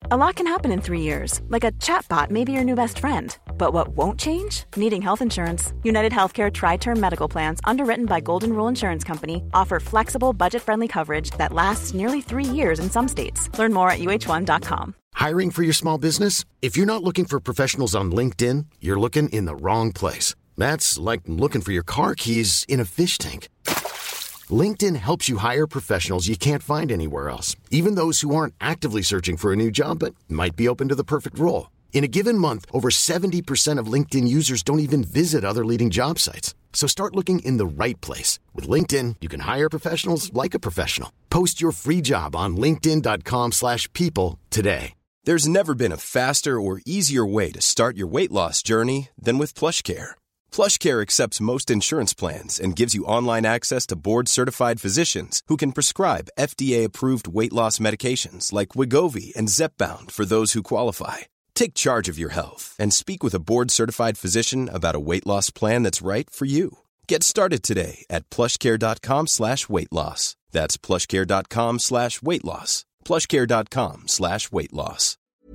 A lot can happen in 3 years, like a chatbot may be your new best friend. But what won't change? Needing health insurance. United Healthcare Tri-Term Medical Plans, underwritten by Golden Rule Insurance Company, offer flexible, budget-friendly coverage that lasts nearly 3 years in some states. Learn more at uh1.com. Hiring for your small business? If you're not looking for professionals on LinkedIn, you're looking in the wrong place. That's like looking for your car keys in a fish tank. LinkedIn helps you hire professionals you can't find anywhere else, even those who aren't actively searching for a new job but might be open to the perfect role. In a given month, over 70% of LinkedIn users don't even visit other leading job sites. So start looking in the right place. With LinkedIn, you can hire professionals like a professional. Post your free job on linkedin.com/people today. There's never been a faster or easier way to start your weight loss journey than with PlushCare. PlushCare accepts most insurance plans and gives you online access to board-certified physicians who can prescribe FDA-approved weight loss medications like Wegovy and Zepbound for those who qualify. Take charge of your health and speak with a board-certified physician about a weight loss plan that's right for you. Get started today at plushcare.com/weight loss. That's plushcare.com/weight loss. plushcare.com/weight loss.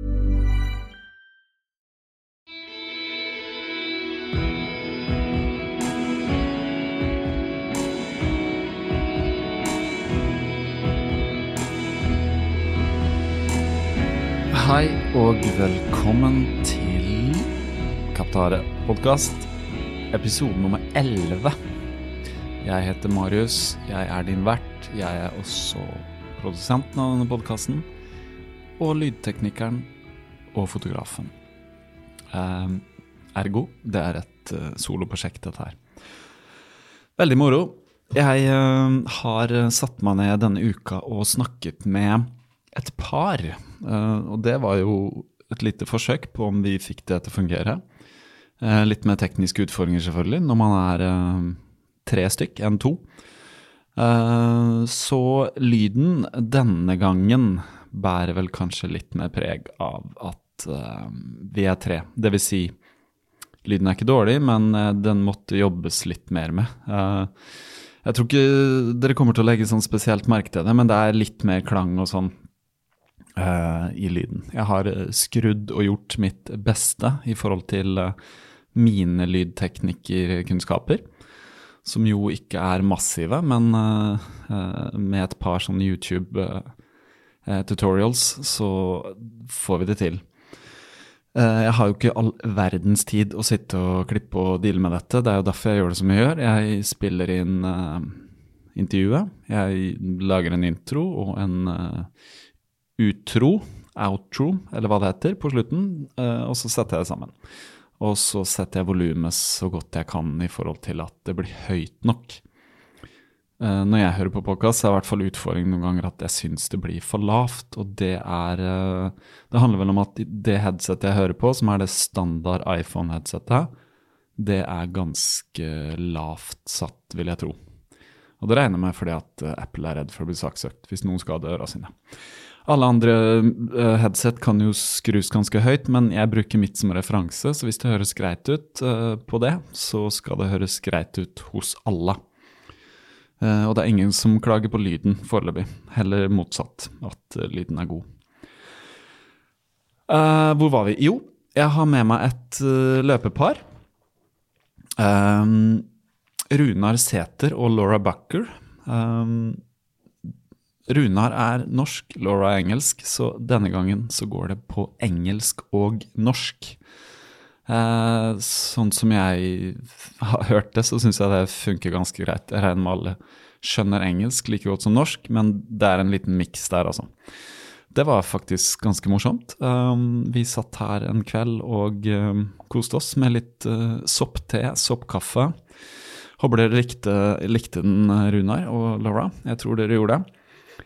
Hei og velkommen til Kaptare podcast, episode nummer 11. Jeg heter Marius, jeg er din vert, jeg er også produsenten av denne podcasten, og lydteknikeren og fotografen. Ergo, det er et soloprosjekt dette her. Veldig moro. Jeg har satt meg ned denne uka og snakket med et par, og det var jo et lite forsøk på om vi fikk det til å fungere. Litt med tekniske utfordringer selvfølgelig, når man er 3 stykk enn 2. Så lyden denne gangen bærer vel kanskje litt mer preg av at vi er 3. Det vil si, lyden er ikke dårlig, men den måtte jobbes litt mer med. Jeg tror ikke dere kommer til å legge sånn spesielt merke til det, men det er litt mer klang og sånn i lyden. Jeg har skrudd og gjort mitt beste i forhold til mine lydteknikerkunnskaper, som jo ikke er massive, men med et par sånne YouTube-tutorials så får vi det til. Jeg har jo ikke all verdens tid å sitte og klippe og deale med dette, det er jo derfor jeg gjør det som jeg gjør. Jeg spiller inn intervjuet, jeg lager en intro og en outro, eller hva det heter, på slutten, og så setter jeg det sammen. Og så setter jeg volumet så godt jeg kan i forhold til at det blir høyt nok. Når jeg hører på podcast, så er i hvert fall utfordringen noen ganger at jeg synes det blir for lavt, og det handler vel om at det headsetet jeg hører på, som er det standard iPhone-headsetet, det er ganske lavt satt, vil jeg tro. Og det regner meg fordi at Apple er redd for å bli saksøkt hvis noen skader øra sine. Alle andre headset kan jo skrus ganske høyt, men jeg bruker mitt som referanse, så hvis det høres greit ut på det, så skal det høres greit ut hos alle. Og det er ingen som klager på lyden foreløpig, heller motsatt, at lyden er god. Hvor var vi? Jo, jeg har med meg et løpepar. Runar Sæther og Laura Bucker. Runar er norsk, Laura er engelsk, så denne gangen så går det på engelsk og norsk. Sånn som jeg har hørt det, så synes jeg det funker ganske greit. Jeg regner med alle skjønner engelsk like godt som norsk, men det er en liten mix der altså. Det var faktisk ganske morsomt. Vi satt her en kveld og koste oss med litt soppte, soppkaffe. Håper dere likte den, Runar og Laura. Jeg tror dere gjorde det.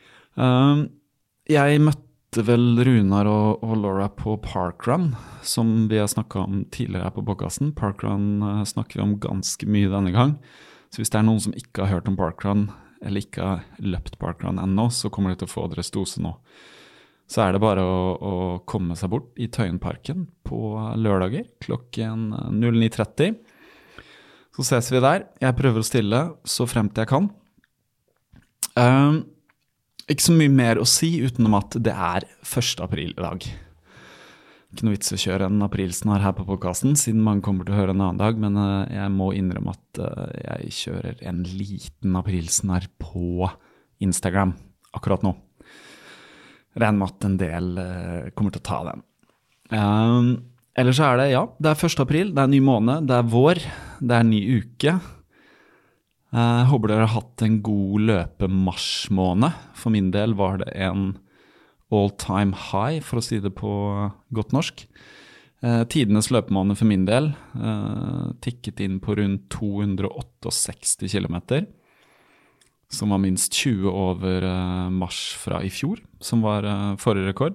Jeg møtte vel Runar og Laura på Parkrun, som vi har snakket om tidligere her på podcasten. Parkrun snakker vi om ganske mye denne gang. Så hvis det er noen som ikke har hørt om Parkrun, eller ikke har løpt Parkrun ennå, så kommer de til å få deres dose nå. Så er det bare å komme seg bort i Tøyenparken på lørdager klokken 09:30. Så ses vi der. Jeg prøver å stille så fremt jeg kan. Ikke så mye mer å si utenom at det 1. april I dag. Ikke noe vits å kjøre en aprilsnarr her på podcasten, siden man kommer til å høre en annen dag, men jeg må innrømme at jeg kjører en liten aprilsnarr på Instagram akkurat nå. Regner med at en del kommer til å ta den. Ellers så det, det 1. april, det ny måned, det vår, det ny uke. Jeg håper dere har hatt en god løpemarsmåned. For min del var det en all-time high, for å si det på godt norsk. Tidenes løpemåned for min del tikket inn på rundt 268 kilometer, som var minst 20 over mars fra I fjor, som var forrige rekord.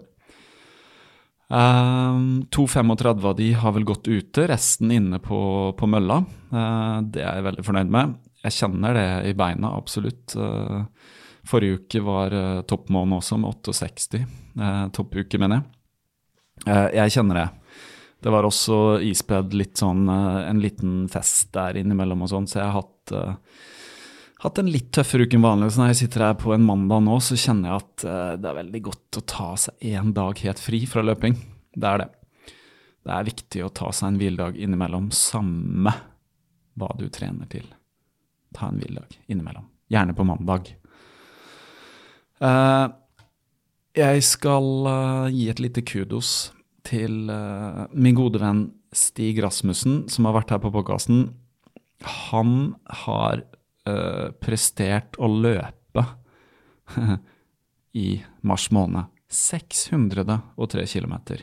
2,35 av de har vel gått ute, resten inne på mølla. Det jeg veldig fornøyd med. Jeg kjenner det I beina, absolutt. Forrige uke var toppmåned også med 68, toppuke mener jeg. Jeg kjenner det. Det var også ispedd litt sånn, en liten fest der innimellom og sånn, så jeg har hatt en litt tøffere uke enn vanlig. Så når jeg sitter her på en mandag nå, så kjenner jeg at det veldig godt å ta seg en dag helt fri fra løping. Det det. Det viktig å ta seg en hviledag innimellom, samme hva du trener til. Ta en hviledag innimellom. Gjerne på mandag. Jeg skal gi et lite kudos til min gode venn Stig Rasmussen, som har vært her på podcasten. Han har prestert å løpe I mars måned 603 kilometer.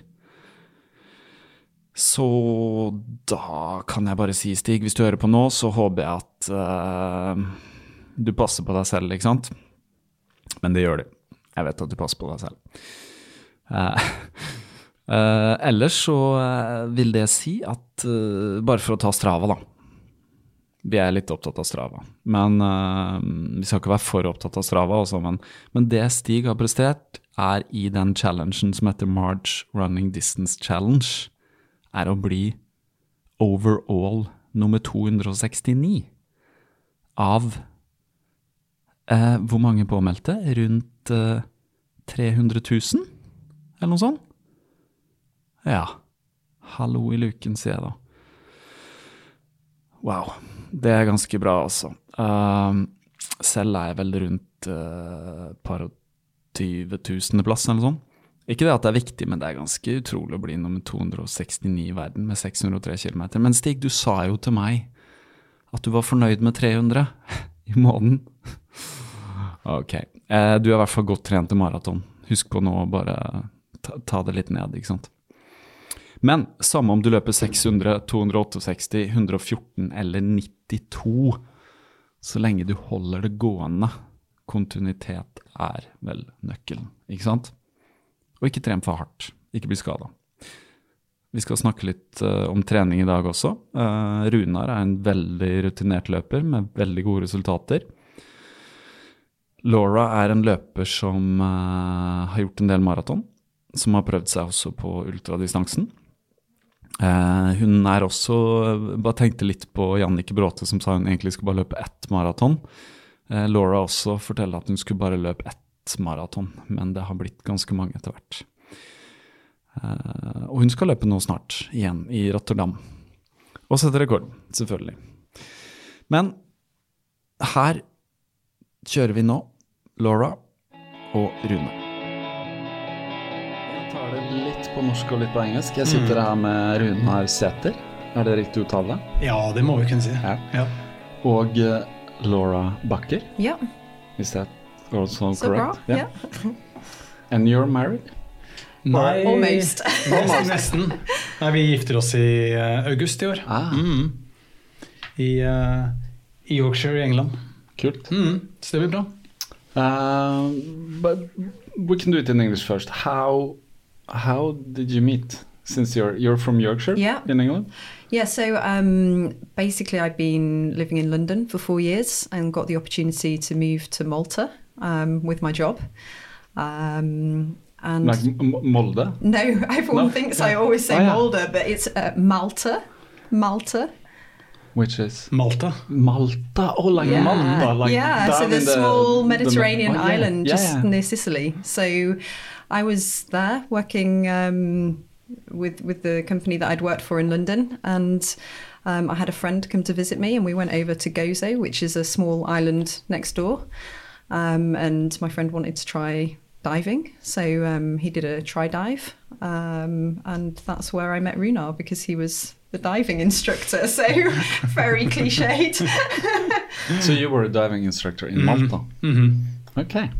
Så da kan jeg bare si, Stig, hvis du hører på nå, så håper jeg at du passer på deg selv, ikke sant? Men det gjør du. Jeg vet at du passer på deg selv. Ellers så vil det si at bare for å ta Strava da. Vi litt opptatt av Strava. Men vi skal ikke være for opptatt av Strava også, men det Stig har prestert I den challengen som heter March Running Distance Challenge, å bli overall nummer 269 av hvor mange påmeldte? Rundt 300 000? Eller noe sånt? Ja. Hallo I luken, sier jeg da. Wow, det ganske bra altså. Selv jeg vel rundt par og 20 000 plass eller sånn. Ikke det at det viktig, men det ganske utrolig å bli nummer 269 I verden med 603 kilometer. Men Stig, du sa jo til meg at du var fornøyd med 300 I måneden. Ok, du I hvert fall godt trent I maraton. Husk på nå å bare ta det litt ned, ikke sant? Men samme om du løper 600, 268, 114 eller 92, så lenge du holder det gående, kontinuitet vel nøkkelen, ikke sant? Og ikke tren for hardt, ikke bli skadet. Vi skal snakke litt om trening I dag også. Runar en veldig rutinert løper med veldig gode resultater. Laura en løper som har gjort en del maraton, som har prøvd seg også på ultradistansen. Hun også, bare tenkte litt på Jannicke Bråte som sa hun egentlig skulle bare løpe 1 maraton. Laura også forteller at hun skulle bare løpe 1 maraton, men det har blitt ganske mange etter hvert. Og hun skal løpe nå snart igjen I Rotterdam. Og sette rekord, selvfølgelig. Men her kjører vi nå Laura og Rune. Jeg tar det litt på norsk og litt på engelsk. Jeg sitter her med Runar Sæther. Det riktig uttale? Ja, det må vi kunne si. Ja. Og Laura Bakker. Ja. Is that also so correct? Bra, yeah. And you're married? Nei, Almost. Nesten. Nei, vi gifter oss I august I år. I Yorkshire I England. Kult. Så det blir bra. But we can do it in English first. How did you meet? Since you're from Yorkshire in England? Yeah, so basically I've been living in London for 4 years and got the opportunity to move to Malta with my job. And like Molde? No, everyone thinks I always say Molde, but it's Malta. Which is? Malta. Malta, like Malta. Like so the small Mediterranean yeah. island just near Sicily. So I was there working with the company that I'd worked for in London, and I had a friend come to visit me, and we went over to Gozo, which is a small island next door, and my friend wanted to try diving, so he did a try dive, and that's where I met Runar, because he was the diving instructor, so very cliched. So you were a diving instructor in Malta? Okay.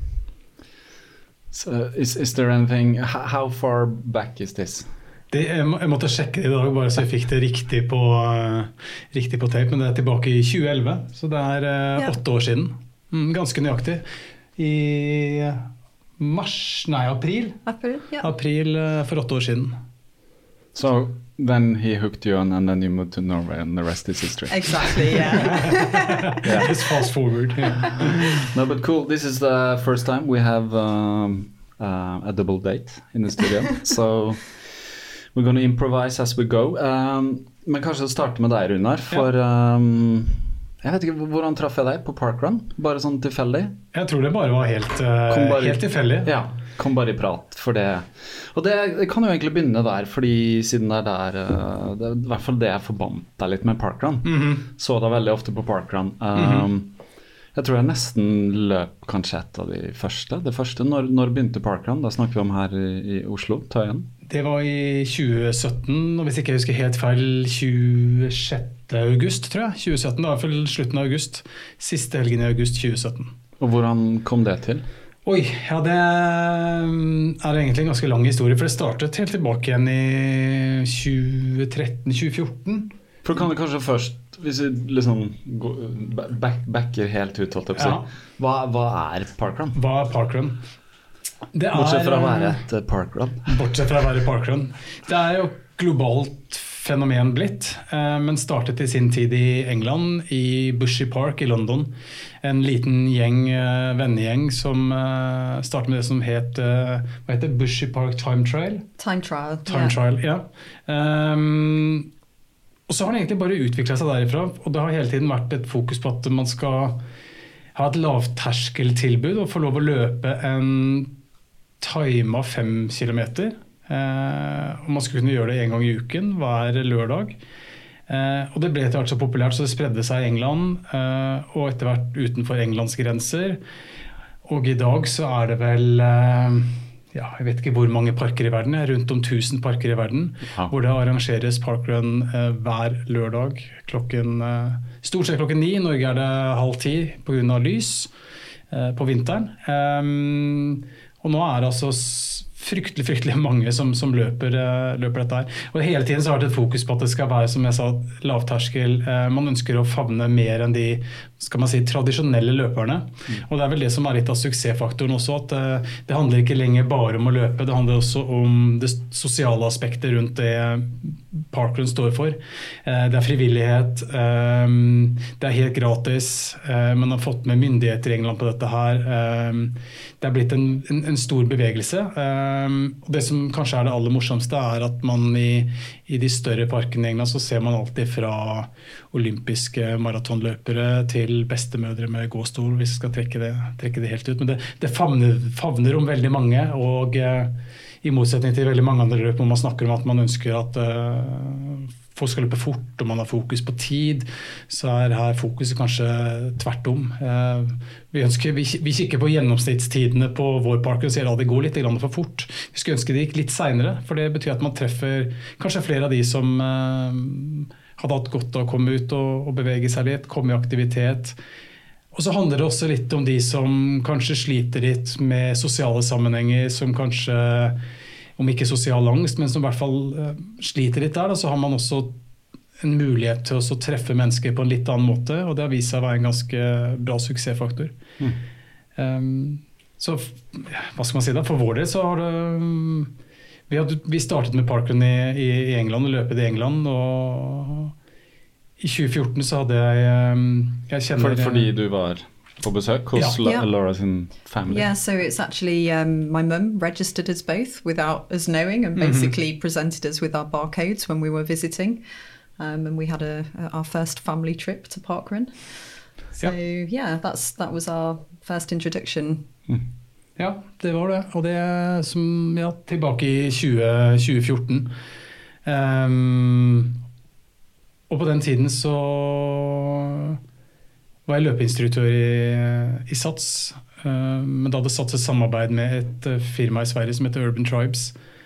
So is there anything, how far back is this? Jeg måtte sjekke det I dag, bare så jeg fikk det riktig på tape, men det tilbake I 2011, så det 8 år siden. Ganske nøyaktig. I april. April for 8 år siden. So then he hooked you on, and then you moved to Norway, and the rest is history. Exactly, yeah. Just fast forward. No, but cool. This is the first time we have a double date in the studio. So we're going to improvise as we go. Men kanskje starte med deg, Runar, for jeg vet ikke, hvordan traff jeg deg på Parkrun? Bare sånn tilfeldig? Jeg tror det bare var helt tilfeldig. Ja, kom bare I prat for det. Og det kan jo egentlig begynne der, fordi siden det det I hvert fall det jeg forbandt deg litt med Parkrun. Så det veldig ofte på Parkrun. Jeg tror jeg nesten løp kanskje et av de første. Det første, når begynte Parkrun? Da snakker vi om her I Oslo, Tøyen. Det var I 2017, og hvis ikke jeg husker helt feil, 26. august, tror jeg. 2017, det var I hvert fall slutten av august. Siste helgen I august 2017. Og hvordan kom det til? Oi, ja, det egentlig en ganske lang historie, for det startet helt tilbake igjen I 2013-2014. For kan du kanskje først, hvis vi liksom backer helt ut, holdt jeg på å si. Hva Parkrun? Hva Parkrun? Bortsett fra å være et parkrun. Bortsett fra å være parkrun. Det jo globalt fenomen blitt, men startet I sin tid I England, I Bushy Park I London. En liten vennegjeng som startet med det som hva heter Bushy Park Time Trial? Time Trial, ja. Og så har det egentlig bare utviklet seg derifra, og det har hele tiden vært et fokus på at man skal ha et lavterskeltilbud og få lov å løpe en time 5 kilometer, og man skulle kunne gjøre det en gang I uken, hver lørdag. Og det ble etter hvert så populært, så det spredde seg I England, og etter hvert utenfor Englands grenser. Og I dag så det vel, jeg vet ikke hvor mange parker I verden, rundt om 1000 parker I verden, hvor det arrangeres parkrun hver lørdag, stort sett klokken 9, I Norge det 9:30 på grunn av lys på vinteren. Og nå det altså fryktelig mange som løper dette her. Og hele tiden så har det et fokus på at det skal være, som jeg sa, lavterskel. Man ønsker å favne mer enn de, skal man si, tradisjonelle løperne. Og det vel det som litt av suksessfaktoren også, at det handler ikke lenger bare om å løpe, det handler også om det sosiale aspektet rundt det parkrun står for. Det frivillighet, det helt gratis, man har fått med myndigheter I England på dette her. Det blitt en stor bevegelse, og det som kanskje det aller morsomste at man I de større parkene I England så ser man alltid fra olympiske maratonløpere til bestemødre med gåstol, hvis vi skal trekke det helt ut. Men det favner om veldig mange, og I motsetning til veldig mange andre løp hvor man snakker om at man ønsker at folk skal løpe fort, og man har fokus på tid, så her fokuset kanskje tvert om. Vi kikker på gjennomsnittstidene på vår park og ser at det går litt for fort. Vi skulle ønske det gikk litt senere, for det betyr at man treffer kanskje flere av de som hadde hatt godt av å komme ut og bevege seg litt, komme I aktivitet. Og så handler det også litt om de som kanskje sliter litt med sosiale sammenhenger, som kanskje om ikke sosial angst, men som I hvert fall sliter litt der, da, så har man også en mulighet til å treffe mennesker på en litt annen måte, og det har vist seg å være en ganske bra suksessfaktor. Så hva skal man si da? For vår del så har det vi startet med parkrun I England og løpet I England, og I 2014 så hadde jeg kjenner fordi du var på besøk hos Laura's family. Yeah, so it's actually my mum registered us both without us knowing and basically presented us with our barcodes when we were visiting. and we had our first family trip to Parkrun. So yeah, that was our first introduction. Ja, det var det. Og det som, tilbake I 2014. Og på den tiden så var jeg løpeinstruktør I SATS, men da hadde SATS et samarbeid med et firma I Sverige som heter Urban Tribes.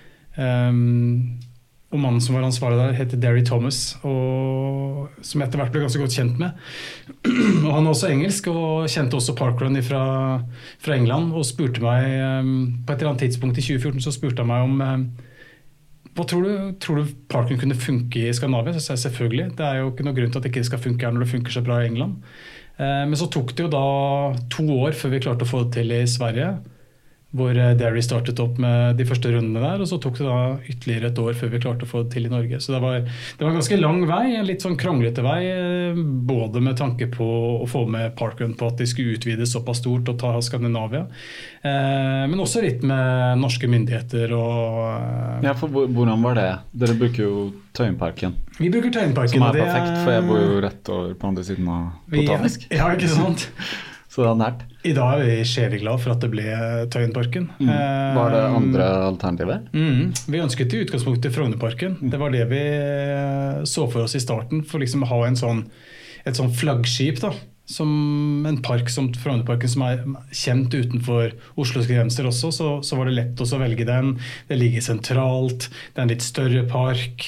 Og mannen som var ansvarlig der heter Derry Thomas, og som etter hvert ble ganske godt kjent med. Og han også engelsk, og kjente også Parkrun fra England, og spurte meg, på et eller annet tidspunkt I 2014, så spurte han meg om hva tror du Parkrun kunne funke I Skandinavia? Så sa jeg selvfølgelig, det jo ikke noe grunn til at det ikke skal funke her når det funker så bra I England. Men så tok det jo da 2 år før vi klarte å få det til I Sverige, hvor Derry startet opp med de første rundene der, og så tok det da ytterligere et år før vi klarte å få det til I Norge. Så det var en ganske lang vei, en litt sånn kronglete vei, både med tanke på å få med Parkrun på at de skulle utvide såpass stort og ta Skandinavia, men også litt med norske myndigheter. Ja, for hvordan var det? Dere bruker jo Tøyenparken. Vi bruker Tøyenparken. Som perfekt, for jeg bor jo rett over på andre siden av Botanisk. Ja, ikke sant? Så det nært. I dag vi sjelig glad for at det ble Tøyenparken. Var det andre alternativer? Vi ønsket I utgangspunktet Frognerparken. Det var det vi så for oss I starten, for liksom å ha et sånn flaggskip da, som en park som Frognerparken som kjent utenfor Oslos grenser også, så var det lett også å velge den. Det ligger sentralt, det en litt større park.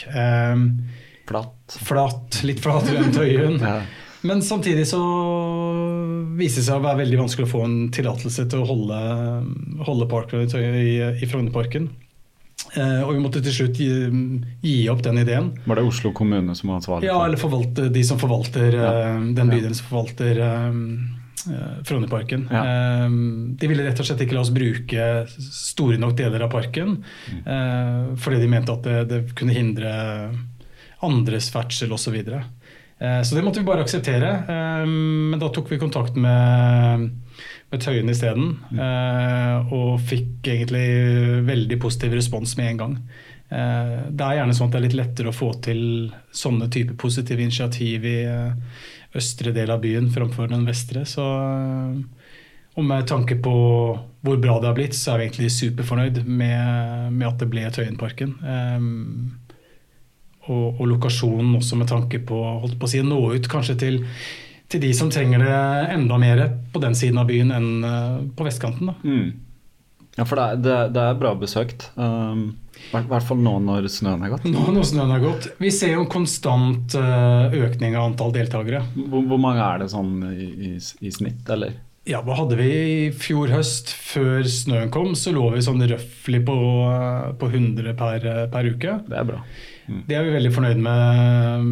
Flatt, litt flatere enn Tøyen. Ja. Men samtidig så viser det seg å være veldig vanskelig å få en tillatelse til å holde Parkrun I Frognerparken. Og vi måtte til slutt gi opp den ideen. Var det Oslo kommune som var ansvarlig? Ja, eller de som forvalter, den bydelen som forvalter Frognerparken. Ja. De ville rett og slett ikke la oss bruke store nok deler av parken, fordi de mente at det kunne hindre andres ferdsel og så videre. Så det måtte vi bare akseptere, men da tok vi kontakt med Tøyen I stedet, og fikk egentlig veldig positiv respons med en gang. Det gjerne sånn at det litt lettere å få til sånne type positive initiativ I østre del av byen framfor den vestre, og med tanke på hvor bra det har blitt, så vi egentlig superfornøyd med at det ble Tøyenparken. Og lokasjonen også med tanke på, holdt på å si, nå ut kanskje til de som trenger det enda mer på den siden av byen enn på vestkanten. Da. Ja, for det bra besøkt. I hvert fall nå når snøen gått. Nå når snøen gått. Vi ser jo en konstant økning av antall deltagere. Hvor mange det sånn I snitt, eller? Ja, hva hadde vi I fjor høst før snøen kom, så lå vi sånn røffelig på 100 per uke. Det bra. Det vi veldig fornøyd med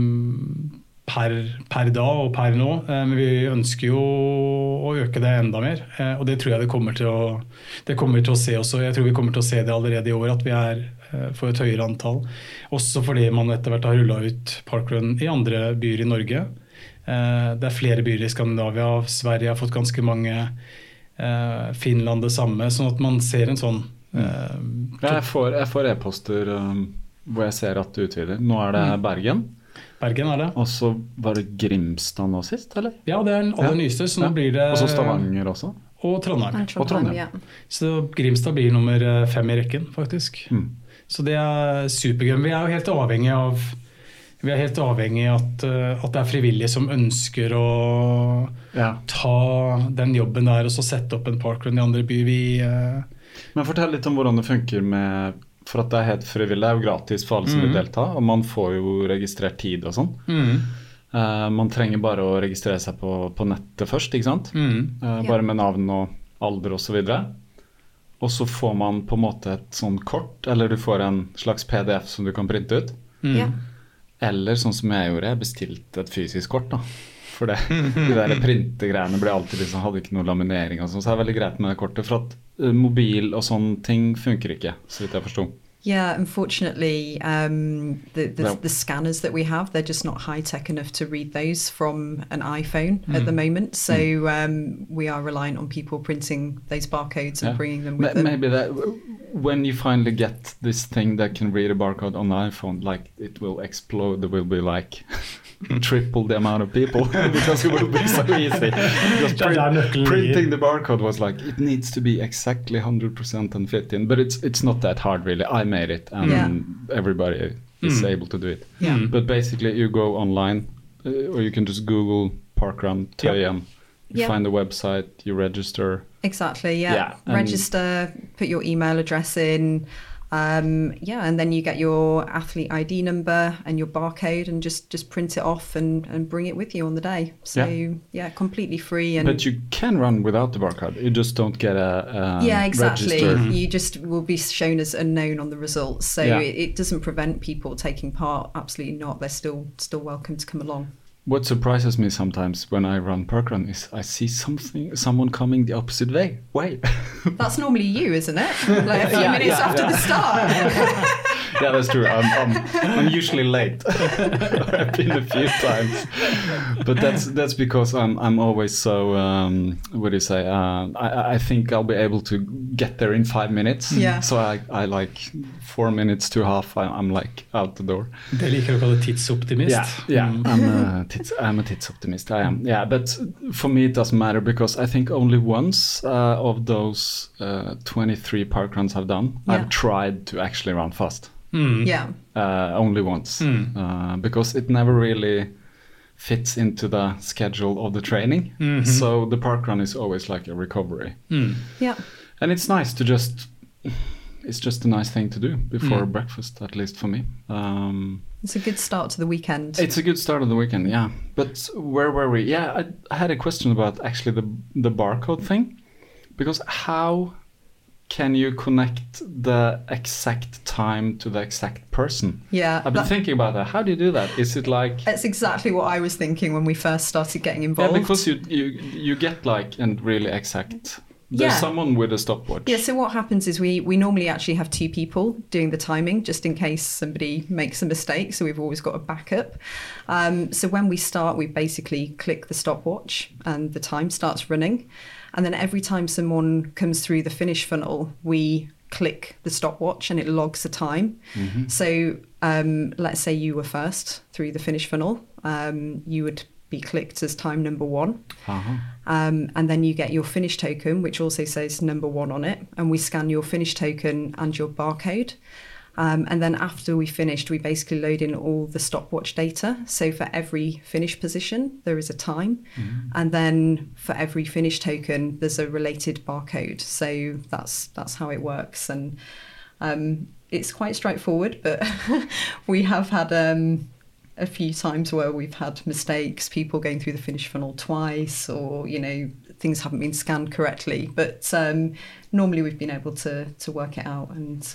per dag og per nå, men vi ønsker jo å øke det enda mer, og det tror jeg det kommer til å se også. Jeg tror vi kommer til å se det allerede I år, at vi for et høyere antall, også fordi man etter hvert har rullet ut Parkrun I andre byer I Norge. Det flere byer I Skandinavia, Sverige har fått ganske mange, Finland det samme, sånn at man ser en sånn... Jeg får e-poster hvor jeg ser at du utvider. Nå det Bergen. Bergen det. Og så var det Grimstad nå sist, eller? Ja, det den aller nyeste, så nå blir det... Og så Stavanger også? Og Trondheim. Og Trondheim. Ja. Så Grimstad blir nummer 5 I rekken, faktisk. Så det supergøy. Vi jo helt avhengig av... Vi helt avhengig av at det frivillige som ønsker å ta den jobben der, og så sette opp en parkrun I andre byer. Men fortell litt om hvordan det funker med... For at det helt frivillig, det jo gratis for alle som vil delta, og man får jo registrert tid og sånn. Man trenger bare å registrere seg på nettet først, ikke sant? Bare med navn og alder og så videre. Og så får man på en måte et sånn kort, eller du får en slags PDF som du kan printe ut. Eller sånn som jeg gjorde, jeg bestilte et fysisk kort da. For de der printegreiene ble alltid liksom, hadde ikke noe laminering og sånn, så det veldig greit med det kortet, for at mobil og sånne ting funker ikke, så vidt jeg forstod. Yeah, unfortunately, the scanners that we have, they're just not high-tech enough to read those from an iPhone at the moment. So we are reliant on people printing those barcodes and bringing them with them. Maybe when you finally get this thing that can read a barcode on the iPhone, like it will explode. There will be like triple the amount of people because it will be so easy. Because printing the barcode was like, it needs to be exactly 100% and fit in, but it's not that hard really. I made it, and everybody is able to do it. Yeah. But basically, you go online, or you can just Google Parkrun Tøyen. You find the website, you register. Exactly, yeah. Register, put your email address in, and then you get your athlete ID number and your barcode and just print it off and bring it with you on the day. So, completely free. But you can run without the barcode. You just don't get a exactly. register. You just will be shown as unknown on the results. So it doesn't prevent people taking part. Absolutely not. They're still welcome to come along. What surprises me sometimes when I run parkrun is I see someone coming the opposite way. That's normally you, isn't it? Like a few minutes after the start. Yeah, that's true. I'm usually late. I've been a few times, but that's because I'm always so what do you say? I think I'll be able to get there in 5 minutes. Yeah. So I like 4 minutes to half. I'm like out the door. Det liker å kalle tidsoptimist. Yeah. I'm a tidsoptimist. I am. Yeah, but for me it doesn't matter because I think only once of those 23 parkruns I've done, I've tried to actually run fast. Yeah. Only once, because it never really fits into the schedule of the training. Mm-hmm. So the parkrun is always like a recovery. Yeah. And it's nice to it's just a nice thing to do before breakfast, at least for me. It's a good start to the weekend. It's a good start of the weekend, yeah. But where were we? Yeah, I had a question about actually the barcode thing, because how can you connect the exact time to the exact person? Yeah. I've been thinking about that. How do you do that? Is it like... That's exactly what I was thinking when we first started getting involved. Yeah, because you get like a really exact... There's someone with a stopwatch. Yeah, so what happens is we normally actually have 2 people doing the timing just in case somebody makes a mistake. So we've always got a backup. So when we start, we basically click the stopwatch and the time starts running. And then every time someone comes through the finish funnel, we click the stopwatch and it logs the time. Mm-hmm. So let's say you were first through the finish funnel. You would be clicked as time number 1. Uh-huh. And then you get your finish token, which also says number 1 on it. And we scan your finish token and your barcode. And then after we finished, we basically load in all the stopwatch data. So for every finish position, there is a time. Mm-hmm. And then for every finish token, there's a related barcode. So that's how it works. And it's quite straightforward, but we have had a few times where we've had mistakes, people going through the finish funnel twice, or, things haven't been scanned correctly. But normally we've been able to work it out and,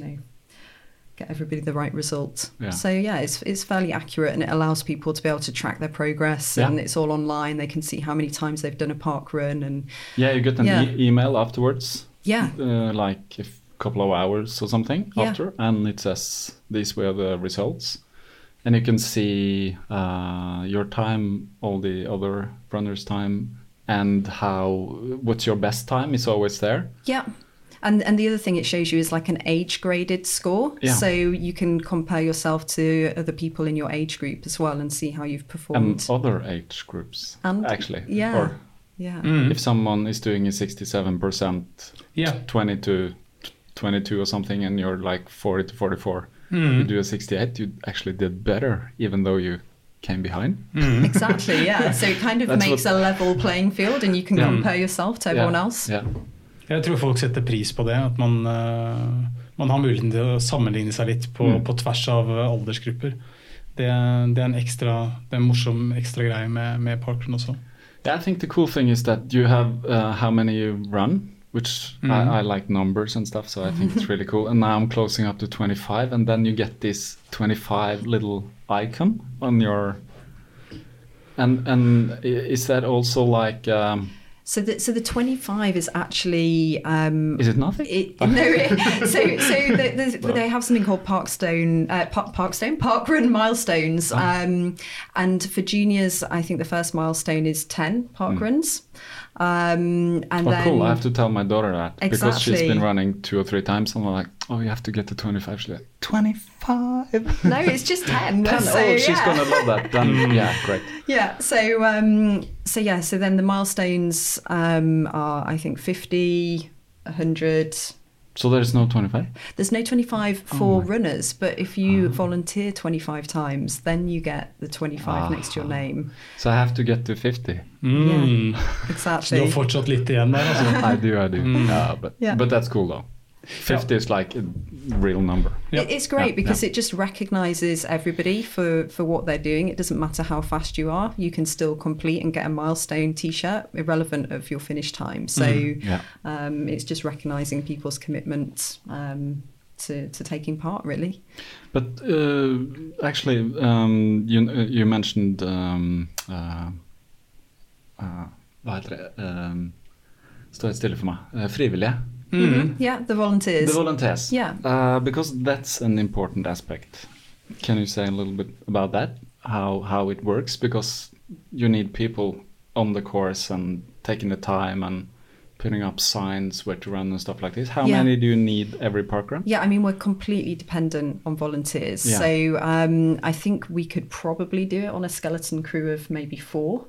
get everybody the right result. Yeah. So it's fairly accurate, and it allows people to be able to track their progress, and it's all online. They can see how many times they've done a park run, and you get an email afterwards. Yeah, like a couple of hours or something after, and it says these were the results, and you can see your time, all the other runners' time, and what's your best time is always there. Yeah. And the other thing it shows you is like an age-graded score. Yeah. So you can compare yourself to other people in your age group as well and see how you've performed. And other age groups, actually. Yeah. Or if someone is doing a 67%, 20 to 22 or something, and you're like 40 to 44, you do a 68, you actually did better, even though you came behind. Exactly, yeah. So it kind of makes a level playing field, and you can compare yourself to everyone else. Yeah. Jeg tror folk setter pris på det, at man har muligheten til å sammenligne seg litt på tvers av aldersgrupper. Det er en morsom ekstra greie med parkrun også. Yeah, I think the cool thing is that you have how many you run, which I like numbers and stuff, so I think it's really cool. And now I'm closing up to 25, and then you get this 25 little icon on your... And is that also like... So the 25 is actually Is it nothing? They have something called Park Run milestones, and for juniors, I think the first milestone is 10 park runs. And then, cool! I have to tell my daughter that because she's Exactly. been running 2 or 3 times, and I'm like, "Oh, you have to get to 25." She's like, 25. No, it's just 10. 10. So, Oh, she's yeah. gonna love that. Then, yeah, great. Yeah. So then the milestones are, I think, 50, 100. So there's no 25. There's no 25 for runners, but if you volunteer 25 times, then you get the 25 next to your name. So I have to get to 50. Yeah, Så exactly. du har fortsatt litt igjen der, altså. I do. Yeah, but that's cool though. 50 is like a real number. It's great because it just recognizes everybody for what they're doing. It doesn't matter how fast you are. You can still complete and get a milestone t-shirt irrelevant of your finish time. So it's just recognizing people's commitment to taking part, really. But actually, you mentioned hva heter det? Står helt stille for meg. Frivillige. Yeah, the volunteers. The volunteers. Yeah. Because that's an important aspect. Can you say a little bit about that? How it works? Because you need people on the course and taking the time and putting up signs where to run and stuff like this. How many do you need every park run? Yeah, I mean, we're completely dependent on volunteers. Yeah. So I think we could probably do it on a skeleton crew of maybe 4.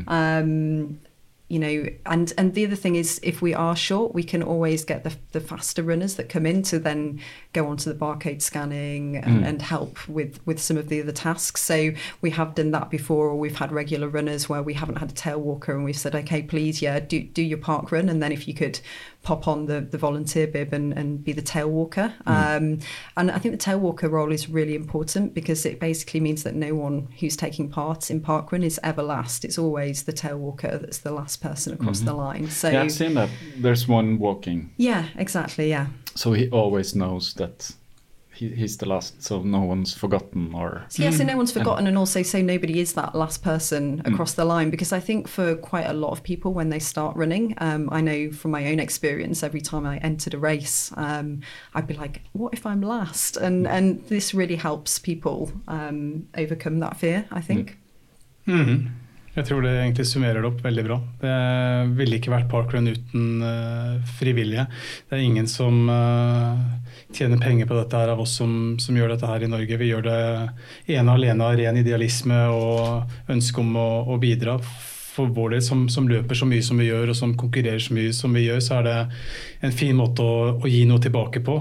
You know, and the other thing is, if we are short, we can always get the faster runners that come in to then go onto the barcode scanning and help with some of the other tasks. So we have done that before, or we've had regular runners where we haven't had a tail walker and we've said, okay, please, do your park run, and then if you could pop on the volunteer bib and be the tail walker. And I think the tail walker role is really important because it basically means that no one who's taking part in parkrun is ever last. It's always the tail walker that's the last person across the line. So yeah, I've seen that. There's one walking. Yeah, exactly, yeah. So he always knows that he's the last, so no one's forgotten or... So no one's forgotten, and also so nobody is that last person across the line, because I think for quite a lot of people when they start running, I know from my own experience, every time I entered a race, I'd be like, what if I'm last? And this really helps people overcome that fear, I think. Jeg tror det egentlig summerer det opp veldig bra. Det ville ikke vært parkrun uten frivillige. Det ingen som tjener penger på dette her av oss som gjør dette her i Norge. Vi gjør det ene alene av ren idealisme og ønske om å bidra. For vår del som løper så mye som vi gjør, og som konkurrerer så mye som vi gjør, så er det en fin måte å gi noe tilbake på.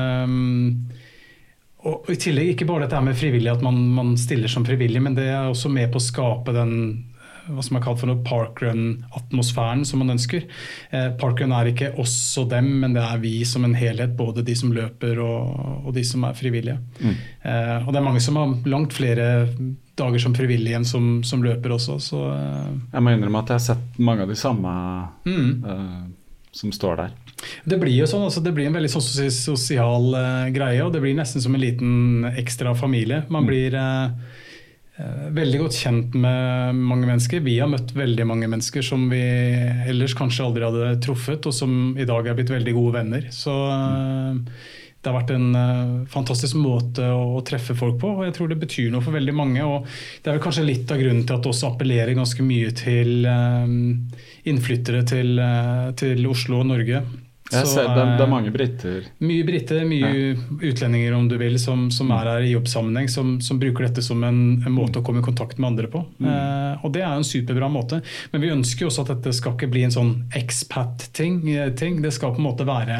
Og i tillegg ikke bare dette her med frivillig, at man stiller som frivillig, men det er også med på å skape den, hva som er kalt for noe parkrun-atmosfæren som man ønsker. Parkrun er ikke oss og dem, men det er vi som en helhet, både de som løper og de som er frivillige. Og det er mange som har langt flere dager som frivillige enn som løper også. Så, Jeg må innrømme at jeg har sett mange av de samme som står der. Det blir jo sånn, altså det blir en veldig sosial greie, og det blir nesten som en liten ekstra familie. Man blir veldig godt kjent med mange mennesker. Vi har møtt veldig mange mennesker som vi ellers kanskje aldri hadde truffet, og som i dag er blitt veldig gode venner. Så det har vært en fantastisk måte å treffe folk på, og jeg tror det betyr noe for veldig mange. Og det er vel kanskje litt av grunnen til at det også appellerer ganske mye til innflyttere til Oslo og Norge. Jeg ser, det er mange britter. Mye britter, mye utlendinger om du vil, som er her i jobbsammenheng, som bruker dette som en måte å komme i kontakt med andre på. Og det er en superbra måte. Men vi ønsker jo også at dette skal ikke bli en sånn expat-ting. Det skal på en måte være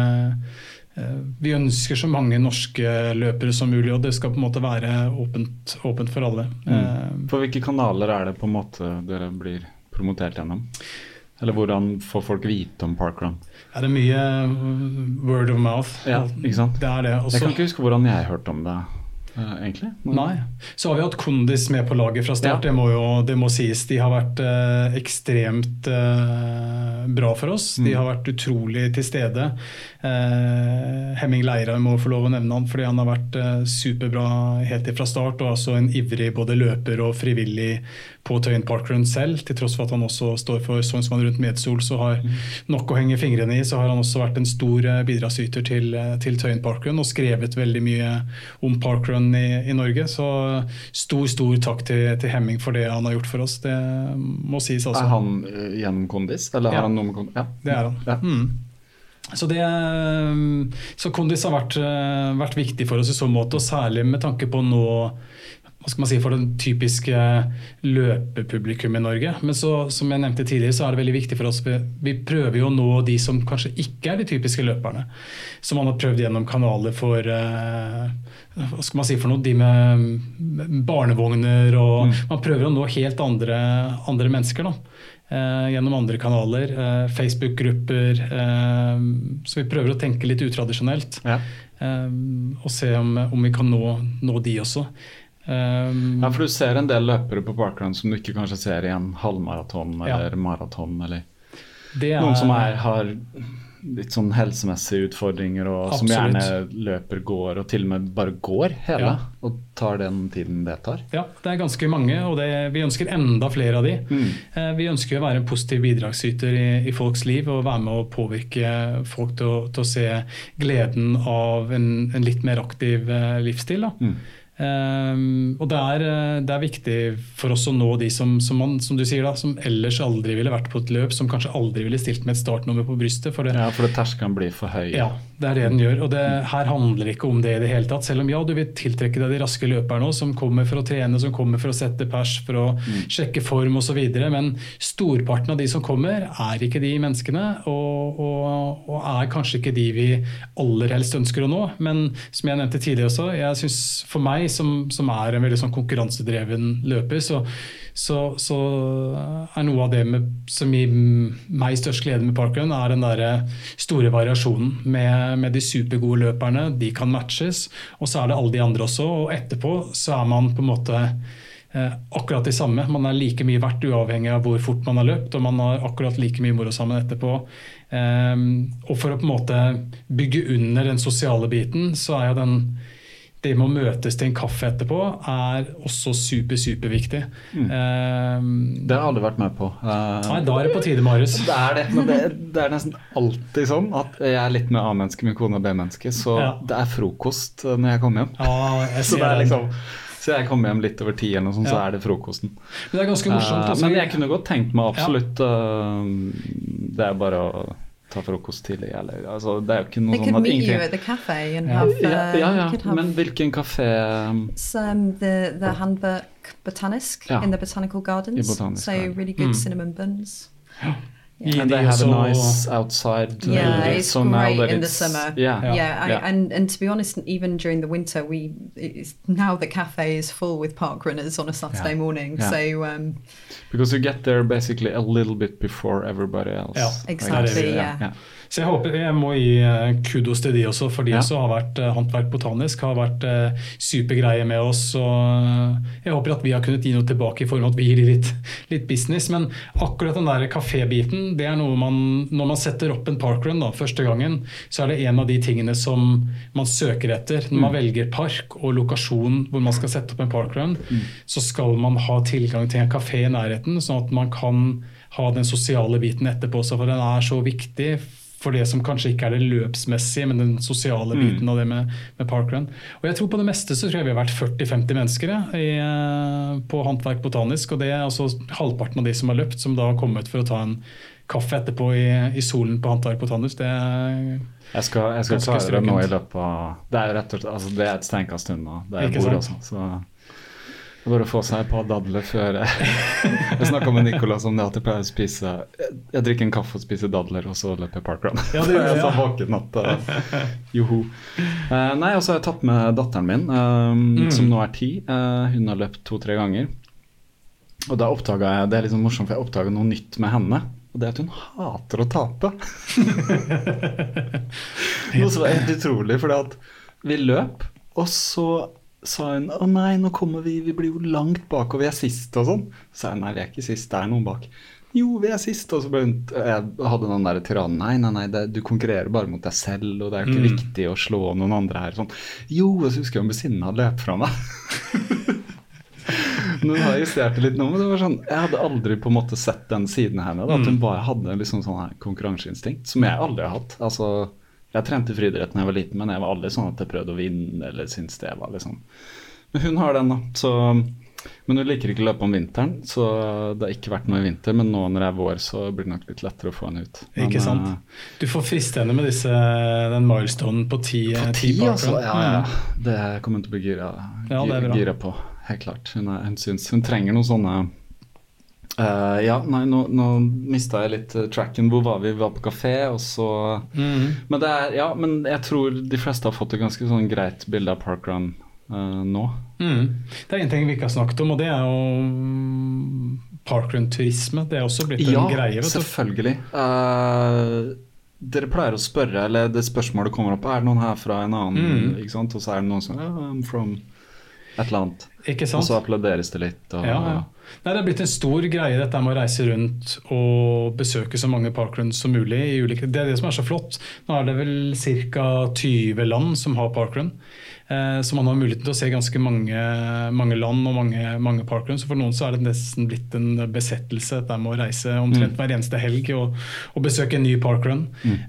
vi ønsker så mange norske løpere som mulig, og det skal på en måte være åpent for alle. For hvilke kanaler er det på en måte dere blir promotert gjennom? Eller hvordan får folk vite om parkrun? Ja, det er mye word of mouth. Ja, ikke sant? Det er det. Også, jeg kan ikke huske hvordan jeg hørte om det. egentlig. Nei. Så har vi hatt Kondis med på laget fra start. Det må sies. De har vært ekstremt bra for oss. De har vært utrolig til stede. Hemming Leira må få lov å nevne han, fordi han har vært superbra helt fra start, og også en ivrig både løper og frivillig på Tøyen Parkrun selv, til tross for at han også står for Sognsvann rundt Medsol, så har nok å henge fingrene i, så har han også vært en stor bidragsyter til Tøyen Parkrun, og skrevet veldig mye om Parkrun i Norge, så stor takk til Hemming for det han har gjort for oss, det må sies altså. Han gjennom Kondis? Eller har han noe med Kondis? Ja, det han. Ja. Så Kondis har vært viktig for oss i så måte, og særlig med tanke på nå, hva skal man si, for den typiske løpepublikum i Norge. Men så, som jeg nevnte tidligere, så er det veldig viktig for oss. Vi prøver jo å nå de som kanskje ikke er de typiske løperne. Som man har prøvd gjennom kanaler for, hva skal man si for noe, de med barnevogner, og man prøver å nå helt andre mennesker da. Gjennom andre kanaler, Facebook-grupper, så vi prøver å tenke litt utradisjonelt. Ja. Og se om vi kan nå de også. Ja, for du ser en del løpere på Parkrun som du ikke kanskje ser i en halvmaraton eller maraton, eller noen som har litt sånn helsemessige utfordringer og som gjerne går og til og med bare går hele og tar den tiden det tar. Ja, det er ganske mange, og vi ønsker enda flere av de. Vi ønsker å være en positiv bidragsyter i folks liv og være med å påvirke folk til å se gleden av en litt mer aktiv livsstil da. Og det er viktig for oss å nå de som du sier da, som ellers aldri ville vært på et løp, som kanskje aldri ville stilt med et startnummer på brystet. For det terskelen blir for høy. Ja, det er det den gjør, og her handler ikke om det i det hele tatt, selv om du vil tiltrekke deg de raske løperne som kommer for å trene, som kommer for å sette pers, for å sjekke form og så videre, men storparten av de som kommer er ikke de menneskene, og er kanskje ikke de vi aller helst ønsker å nå, men som jeg nevnte tidligere også, jeg synes for meg som er en veldig sånn konkurransedreven løper, så er noe av det som gir meg størst glede med Parkrun er den der store variasjonen med de supergode løperne, de kan matches, og så er det alle de andre også, og etterpå så er man på en måte akkurat det samme. Man er like mye verdt uavhengig av hvor fort man har løpt, og man har akkurat like mye moro sammen etterpå. Og for å på en måte bygge under den sosiale biten, så er jo det med å møtes til en kaffe etterpå er også super viktig. Det har jeg aldri vært med på. Nei, da er det på tide, Marius. Det er det, men det er nesten alltid sånn at jeg er litt med A-menneske, min kone er B-menneske, så det er frokost når jeg kommer hjem. Ja, jeg ser det liksom, så jeg kommer hjem litt over 10 eller noe sånt, så er det frokosten. Men det er ganske morsomt. Men jeg kunne godt tenkt meg absolutt, det er bare å ta frokost tidlig, eller, altså, det er jo ikke noe sånn at meet you at the cafe and have, men hvilken kafé? The Handwerk Botanisk in the Botanical Gardens, so really good cinnamon buns. And they have a nice outside. It's so great in the summer. And to be honest, even during the winter, now the cafe is full with park runners on a Saturday morning. So because you get there basically a little bit before everybody else. Exactly. Så jeg må gi kudos til de også, for de som har vært Handwerk Botanisk, har vært supergreie med oss, og jeg håper at vi har kunnet gi noe tilbake i form av at vi gir litt business, men akkurat den der kafébiten, det er noe når man setter opp en parkrun da, første gangen, så er det en av de tingene som man søker etter. Når man velger park og lokasjon hvor man skal sette opp en parkrun, så skal man ha tilgang til en kafé i nærheten, sånn at man kan ha den sosiale biten etterpå, for den er så viktig for det som kanskje ikke er det løpsmessige, men den sosiale biten av det med parkrun. Og jeg tror på det meste så tror jeg vi har vært 40-50 mennesker på Handwerk Botanisk, og det er altså halvparten av de som har løpt, som da har kommet for å ta en kaffe etterpå i solen på Handwerk Botanisk. Jeg skal klare det nå i løpet av... Det er jo rett og slett, altså det er et steinkast unna, det er bord også, så... Det er bare å få seg et par dadler før jeg snakket med Nicolas om det at jeg pleier å spise jeg drikker en kaffe og spiser dadler og så løper jeg parkrun det er jeg så våken at joho nei, og så har jeg tatt med datteren min som nå er 10 hun har løpt 2-3 ganger og da oppdaget jeg, det er litt sånn morsomt for jeg oppdaget noe nytt med henne og det er at hun hater å tape noe som er helt utrolig fordi at vi løp og så sa hun, å nei, nå kommer vi blir jo langt bak, og vi sist og sånn. Så sa jeg, nei, vi ikke sist, det noen bak. Jo, vi sist, og så ble hun, jeg hadde den der tyrannen, nei, du konkurrerer bare mot deg selv, og det jo ikke viktig å slå noen andre her, sånn. Jo, og så husker jeg om besinnet hadde løpt fra meg. Nå har jeg justert det litt nå, men det var sånn, jeg hadde aldri på en måte sett den siden av henne, da, at hun bare hadde liksom sånn her konkurranseinstinkt, som jeg aldri har hatt. Altså, jeg trente friidrett når jeg var liten, men jeg var aldri sånn at jeg prøvde å vinne, eller syntes det var liksom. Men hun har den da, så... Men hun liker ikke løpe om vinteren, så det har ikke vært noe i vinter, men nå når det vår, så blir det nok litt lettere å få henne ut. Men, ikke sant? Du får friste henne med den milestonen på 10 parkrun. Altså, ja. Det kommer hun til å bli gira på, helt klart. Hun trenger noen sånne... nå mistet jeg litt tracken. Hvor var vi? Vi var på kafé, og så... Men men jeg tror de fleste har fått et ganske sånn greit bilde av parkrun nå. Det en ting vi ikke har snakket om, og det jo parkrun-turisme. Det også blitt en greie, vet du. Ja, selvfølgelig. Dere pleier å spørre, eller det spørsmålet kommer opp, det noen her fra en annen, ikke sant? Og så det noen som, I'm from et eller annet. Ikke sant? Og så applauderes det litt. Og, Nei, det blitt en stor greie, dette med å reise rundt og besøke så mange parkrun som mulig. Det det som så flott. Nå det vel cirka 20 land som har parkrun. Så man har muligheten til å se ganske mange land og mange parkrun. Så for noen så det nesten blitt en besettelse der med å reise omtrent hver eneste helg og besøke en ny parkrun.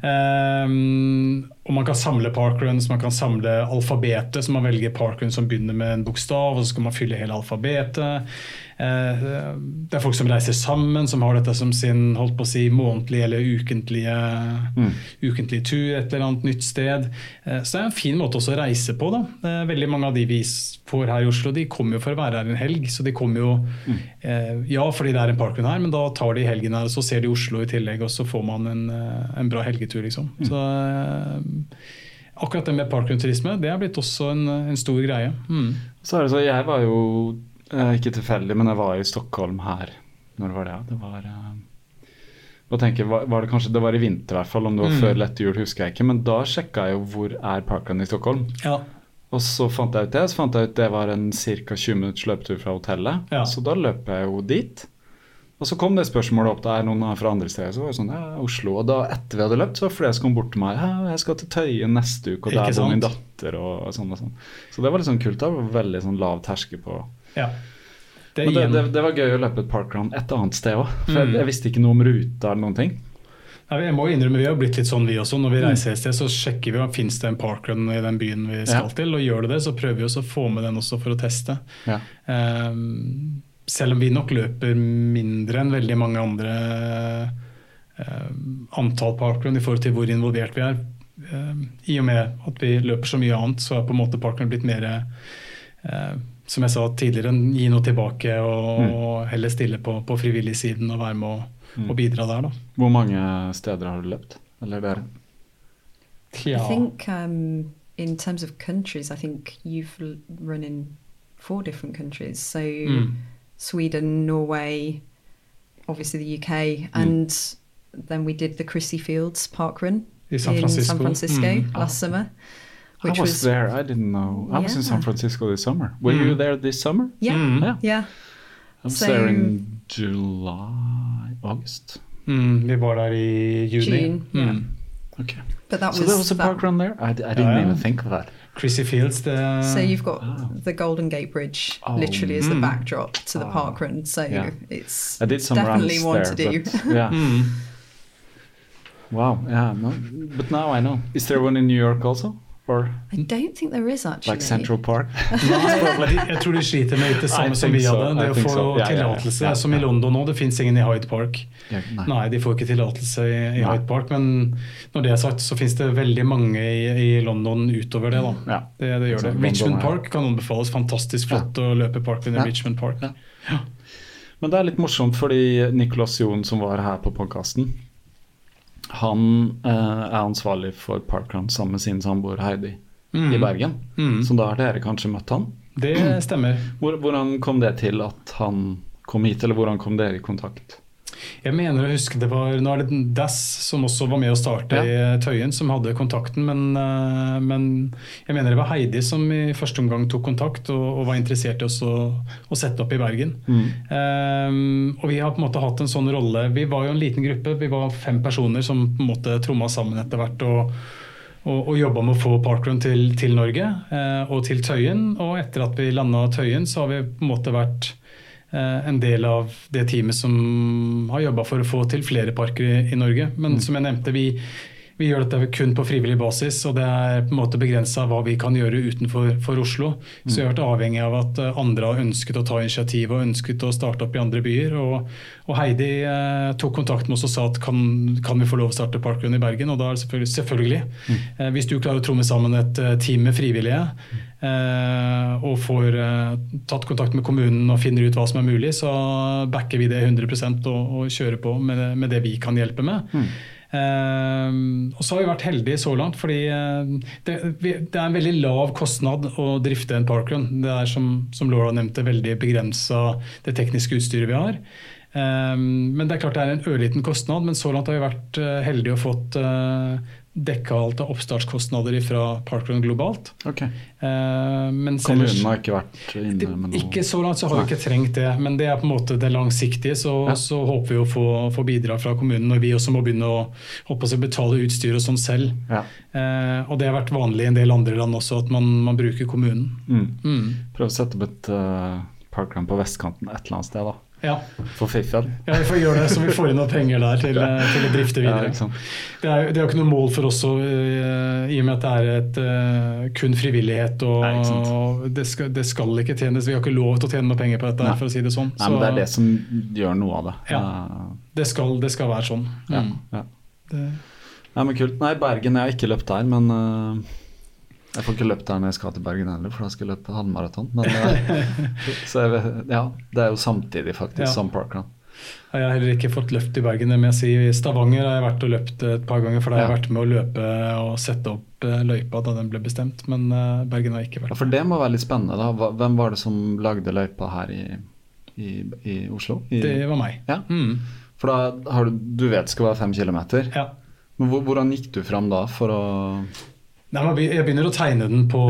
Og man kan samle parkruns, man kan samle alfabetet, så man velger parkrun som begynner med en bokstav, og så skal man fylle hele alfabetet. Det folk som reiser sammen, som har dette som sin, holdt på å si, månedlige eller ukentlige tur et eller annet nytt sted. Så det en fin måte også å reise på da. Veldig mange av de vi får her i Oslo, de kommer jo for å være her en helg, så de kommer jo, fordi det en parkrun her, men da tar de helgen her, og så ser de Oslo i tillegg, og så får man en bra helgetur, liksom. Så akkurat det med parkrun-turisme, det blitt også en stor greie. Så det så, jeg var jo ikke tilfeldig, men jeg var i Stockholm her. Når var det? Det var var det kanskje, det var i vinter i hvert fall, om det var før lette jul, husker jeg ikke, men da sjekket jeg jo hvor parkrun i Stockholm. Ja. Og så fant jeg ut det var en cirka 20 minutters løpetur fra hotellet, så da løp jeg jo dit. Og så kom det spørsmålet opp, det noen fra andre steder, så var det sånn, Oslo, og da etter vi hadde løpt, så var flere som kom bort til meg, jeg skal til Tøyen neste uke, og der var min datter, og sånn og sånn. Så det var litt sånn kult, det var veldig sånn lav terske på. Ja. Men det var gøy å løpe et parkrun et annet sted også, for jeg visste ikke noe om ruta eller noen ting. Ja, jeg må innrømme, vi har blitt litt sånn vi også. Når vi reiser et sted, så sjekker vi om finnes det en parkrun i den byen vi skal til, og gjør det, så prøver vi også å få med den også for å teste. Ja. Selv om vi nok løper mindre enn veldig mange andre antall parkrun i forhold til hvor involvert vi i og med at vi løper så mye annet, så på en måte parkrun blitt mer som jeg sa tidligere, gi noe tilbake og heller stille på frivillig siden og være med og bidra der da. Hvor mange steder har du løpt? Eller der? I think in terms of countries, I think you've run in 4 different countries. So Sweden, Norway, obviously the UK, and then we did the Chrissy Fields parkrun in San Francisco last summer. I was there, I didn't know. I was in San Francisco this summer. Were you there this summer? Yeah. I was there in July, August. Vi var der i juni. June, Okay. But that so there was a parkrun there? I didn't even think of that. Chrissy Fields. So you've got the Golden Gate Bridge literally as the backdrop to the parkrun. So it's I did some definitely runs one there, to do. But, Wow, but now I know. Is there one in New York also? Or I don't think there is actually. Like Central Park? Jeg tror de sliter med det samme som vi hadde. Det å få tillatelse, som i London nå, det finnes ingen i Hyde Park. Nei, de får ikke tillatelse i Hyde Park, men når det sagt, så finnes det veldig mange i London utover det da. Det gjør det. Richmond Park kan anbefales, fantastisk flott å løpe parken i Richmond Park. Men det litt morsomt, fordi Nicolas Jon som var her på podcasten, han ansvarlig for parkrun sammen med sin samboer Heidi i Bergen. Så da har dere kanskje møtt han? Det stemmer. Hvordan kom det til at han kom hit, eller hvordan kom dere i kontakt? Jeg mener å huske det var, nå det DAS som også var med å starte I Tøyen, som hadde kontakten, men jeg mener det var Heidi som I første omgang tok kontakt og var interessert I også å sette opp I Bergen. Og vi har på en måte hatt en sånn rolle. Vi var jo en liten gruppe, vi var 5 personer som på en måte trommet sammen etter hvert og jobbet med å få Parkrun til Norge og til Tøyen, og etter at vi landet Tøyen så har vi på en måte vært en del av det teamet som har jobbet for å få til flere parker I Norge. Men som jeg nevnte, vi gjør dette kun på frivillig basis, og det på en måte begrenset hva vi kan gjøre utenfor Oslo. Så vi har vært avhengig av at andre har ønsket å ta initiativ og ønsket å starte opp I andre byer. Og Heidi tok kontakt med oss og sa at kan vi få lov å starte Parkrun I Bergen? Og da det selvfølgelig. Hvis du klarer å tromme sammen et team med frivillige, og får tatt kontakt med kommunen og finner ut hva som mulig, så backer vi det 100% og kjører på med det vi kan hjelpe med. Og så har vi vært heldige så langt, fordi det en veldig lav kostnad å drifte en parkrun. Det som Laura nevnte, veldig begrenset det tekniske utstyret vi har. Men det klart det en ørliten kostnad, men så langt har vi vært heldige og fått dekket alt av oppstartskostnader fra Parkrun globalt. Okay. Men kommunen har ikke vært inne med noe? Ikke så langt så har vi ikke trengt det, men det på en måte det langsiktige, så håper vi å få bidrag fra kommunen når vi også må begynne å betale utstyr og sånn selv. Og det har vært vanlig I en del andre land også, at man bruker kommunen. Prøv å sette opp et Parkrun på vestkanten et eller annet sted da. Ja. For fiffel. Ja, vi får gjøre det, så vi får inn noen penger der til å drifte videre. Det jo ikke noe mål for oss I og med at det et kun frivillighet, og det skal ikke tjenes. Vi har ikke lov til å tjene noe penger på dette, for å si det sånn. Nei, men det det som gjør noe av det. Ja, det skal være sånn. Ja. Nei, men kult. Nei, Bergen, jeg har ikke løpt der, men... Jeg får ikke løpt der når jeg skal til Bergen heller, for da skal jeg løpe halvmaraton. Men så det jo samtidig faktisk som Parkrun. Jeg har heller ikke fått løpt I Bergen, men jeg sier I Stavanger har jeg vært og løpt et par ganger, for da har jeg vært med å løpe og sette opp løypa da den ble bestemt, men Bergen har jeg ikke vært. Ja, for det må være litt spennende da. Hvem var det som lagde løypa her I Oslo? Det var meg. Ja. For da har du vet det skal være 5 kilometer. Ja. Men hvordan gikk du frem da for å... Nei, jeg begynner å tegne den på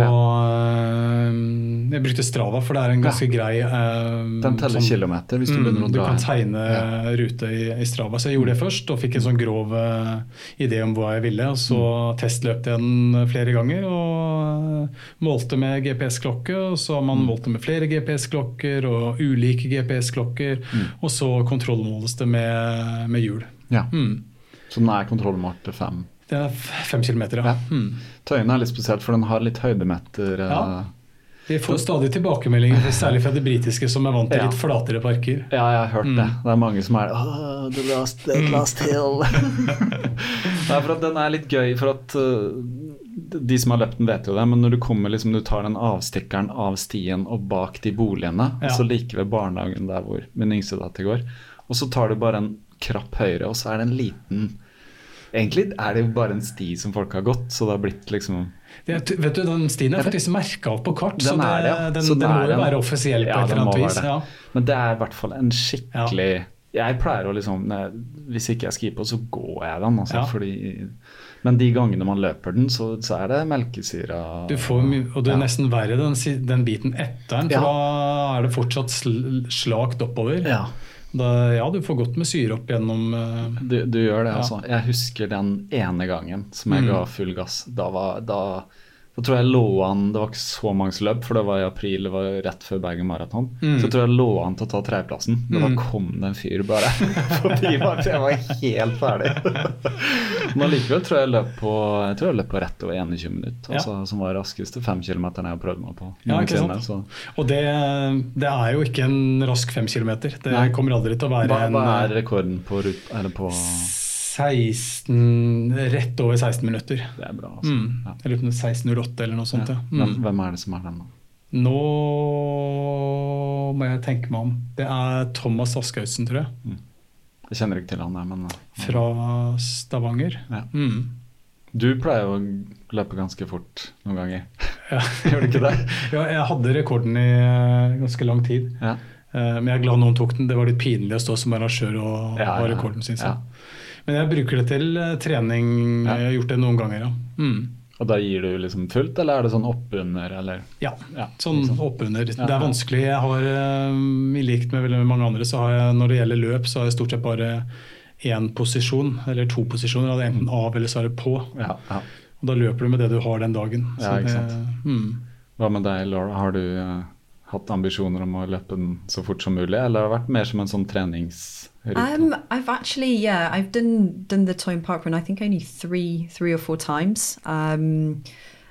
jeg brukte Strava, for det en ganske grei den teller kilometer hvis du begynner å dra. Du kan tegne rute I Strava, så jeg gjorde det først og fikk en sånn grov idé om hva jeg ville, og så testløpte jeg den flere ganger og målte med GPS-klokke, og så har man målt det med flere GPS-klokker og ulike GPS-klokker, og så kontrollmåles det med hjul. Ja. Så den kontrollmålt til 5? Det 5 kilometer, ja. Tøyen litt spesielt, for den har litt høydemeter. Vi får stadig tilbakemeldinger, særlig fra det britiske, som vant til litt flatere parker. Ja, jeg har hørt det. Det mange som the last hill. Nei, for at den litt gøy, for at de som har løpt den vet jo det, men når du kommer liksom, du tar den avstikkeren av stien og bak de boligene, og så like ved barnehagen der hvor min yngste datter går, og så tar du bare en krapp høyre, og så det en liten... Egentlig det jo bare en sti som folk har gått, så det har blitt liksom... Vet du, den stien faktisk merket opp på kart, så den så må jo være offisiell på et eller annet vis. Ja. Men det I hvert fall en skikkelig... Jeg pleier å liksom, hvis ikke jeg skriver på, så går jeg den, altså, fordi... Men de gangene man løper den, så det melkesyra... Du får og det nesten verre den biten etter den, for da det fortsatt slakt oppover. Ja. Du får godt med syre opp gjennom... Du gjør det, altså. Jeg husker den ene gangen som jeg ga full gass. Da tror jeg lå an, det var ikke så mange som løp, for det var I april, det var rett før Bergen Marathon. Så tror jeg lå an til å ta tredjeplassen. Men da kom det en fyr bare forbi meg, for jeg var helt ferdig. Men likevel tror jeg løp på rett over 21 minutter, altså, som var raskeste 5 kilometer jeg har prøvd meg på. Ja, ikke sant? Så. Og det jo ikke en rask 5 kilometer. Det kommer aldri til å være Hva rekorden på på 16, rett over 16 minutter. Det bra, altså. Jeg lurer på 16.08 eller noe sånt, Hvem det som den da? Nå må jeg tenke meg om. Det Thomas Askausen, tror jeg. Jeg kjenner ikke til han, men... Fra Stavanger. Ja. Du pleier å løpe ganske fort noen ganger. Gjør du ikke det? Ja, jeg hadde rekorden I ganske lang tid. Ja. Men jeg glad noen tok den. Det var litt pinlig å stå som arrangør og ha rekorden sin. Men jeg bruker det til trening. Jeg har gjort det noen ganger, Og da gir du liksom fullt, eller det sånn oppunder? Eller? Ja, sånn oppunder. Det vanskelig. Jeg har, i likt med veldig mange andre, så har jeg, når det gjelder løp, så har jeg stort sett bare en posisjon, eller to posisjoner. Det enten av, eller så det på. Og da løper du med det du har den dagen. Så ikke sant. Hva med deg, Laura? Har du hatt ambisjoner om å løpe den så fort som mulig, eller har det vært mer som en sånn treningsrute? I've actually, I've done the Toyne Park Run, I think only three or four times. And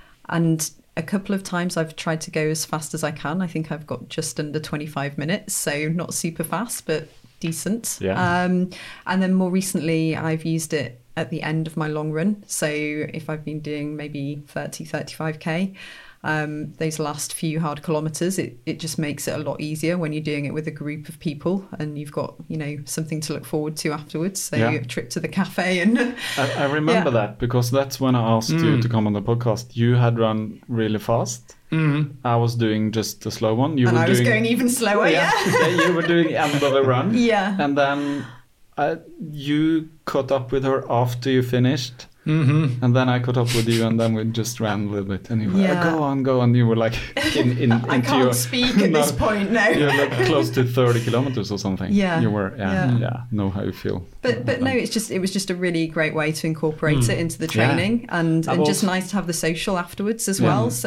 a couple of times I've tried to go as fast as I can. I think I've got just under 25 minutes, so not super fast, but decent. And then more recently, I've used it at the end of my long run. So if I've been doing maybe 30, 35K, those last few hard kilometers, it just makes it a lot easier when you're doing it with a group of people and you've got, something to look forward to afterwards. So a trip to the cafe and I remember that because that's when I asked you to come on the podcast. You had run really fast. I was doing just a slow one. I was going even slower, You were doing end of a run. And then you caught up with her after you finished. And then I caught up with you and then we just ran a little bit and you were like, go on. You were like I can't speak at this point, no. You're like close to 30 kilometers or something. You were, know how you feel. But no, it was just a really great way to incorporate it into the training and just nice to have the social afterwards as well. So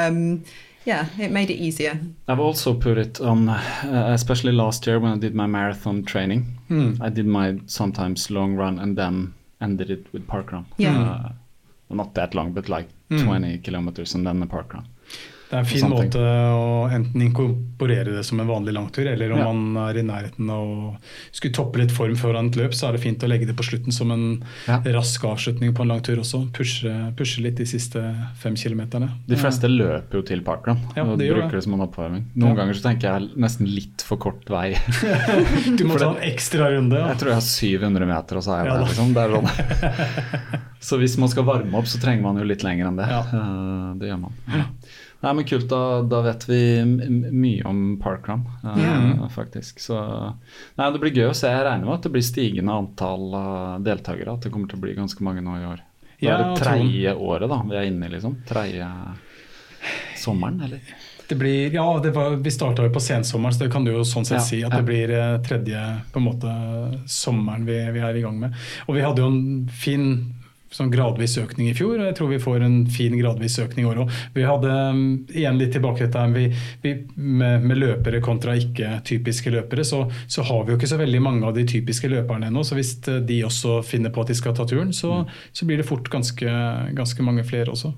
it made it easier. I've also put it on, especially last year when I did my marathon training. I did my sometimes long run and then ended it with parkrun. Not that long, but like 20 kilometers and then the parkrun. Det en fin måte å enten inkorporere det som en vanlig langtur, eller om man I nærheten av å skulle toppe litt form foran et løp, så det fint å legge det på slutten som en rask avslutning på en langtur også. Pushe litt de siste 5 kilometerne. De fleste løper jo til parkrun, og bruker det som en oppvarming. Noen ganger så tenker jeg nesten litt for kort vei. Du må ta en ekstra runde. Jeg tror jeg har 700 meter, og så jeg der liksom. Det sånn. Så hvis man skal varme opp, så trenger man jo litt lenger enn det. Det gjør man. Nei, men kult, da vet vi mye om parkrun, faktisk. Så, det blir gøy å se. Jeg regner med at det blir stigende antall deltakere, at det kommer til å bli ganske mange nå I år. Det det tredje året da, vi inne I liksom. Tredje sommeren, eller? Det blir, vi startet jo på sensommeren, så det kan du jo sånn sett si, at det blir tredje på en måte sommeren vi I gang med. Og vi hadde jo en fin sånn gradvis økning I fjor, og jeg tror vi får en fin gradvis økning I år også. Vi hadde igjen litt tilbake til dette med løpere kontra ikke typiske løpere, så har vi jo ikke så veldig mange av de typiske løperne ennå, så hvis de også finner på at de skal ta turen, så blir det fort ganske mange flere også.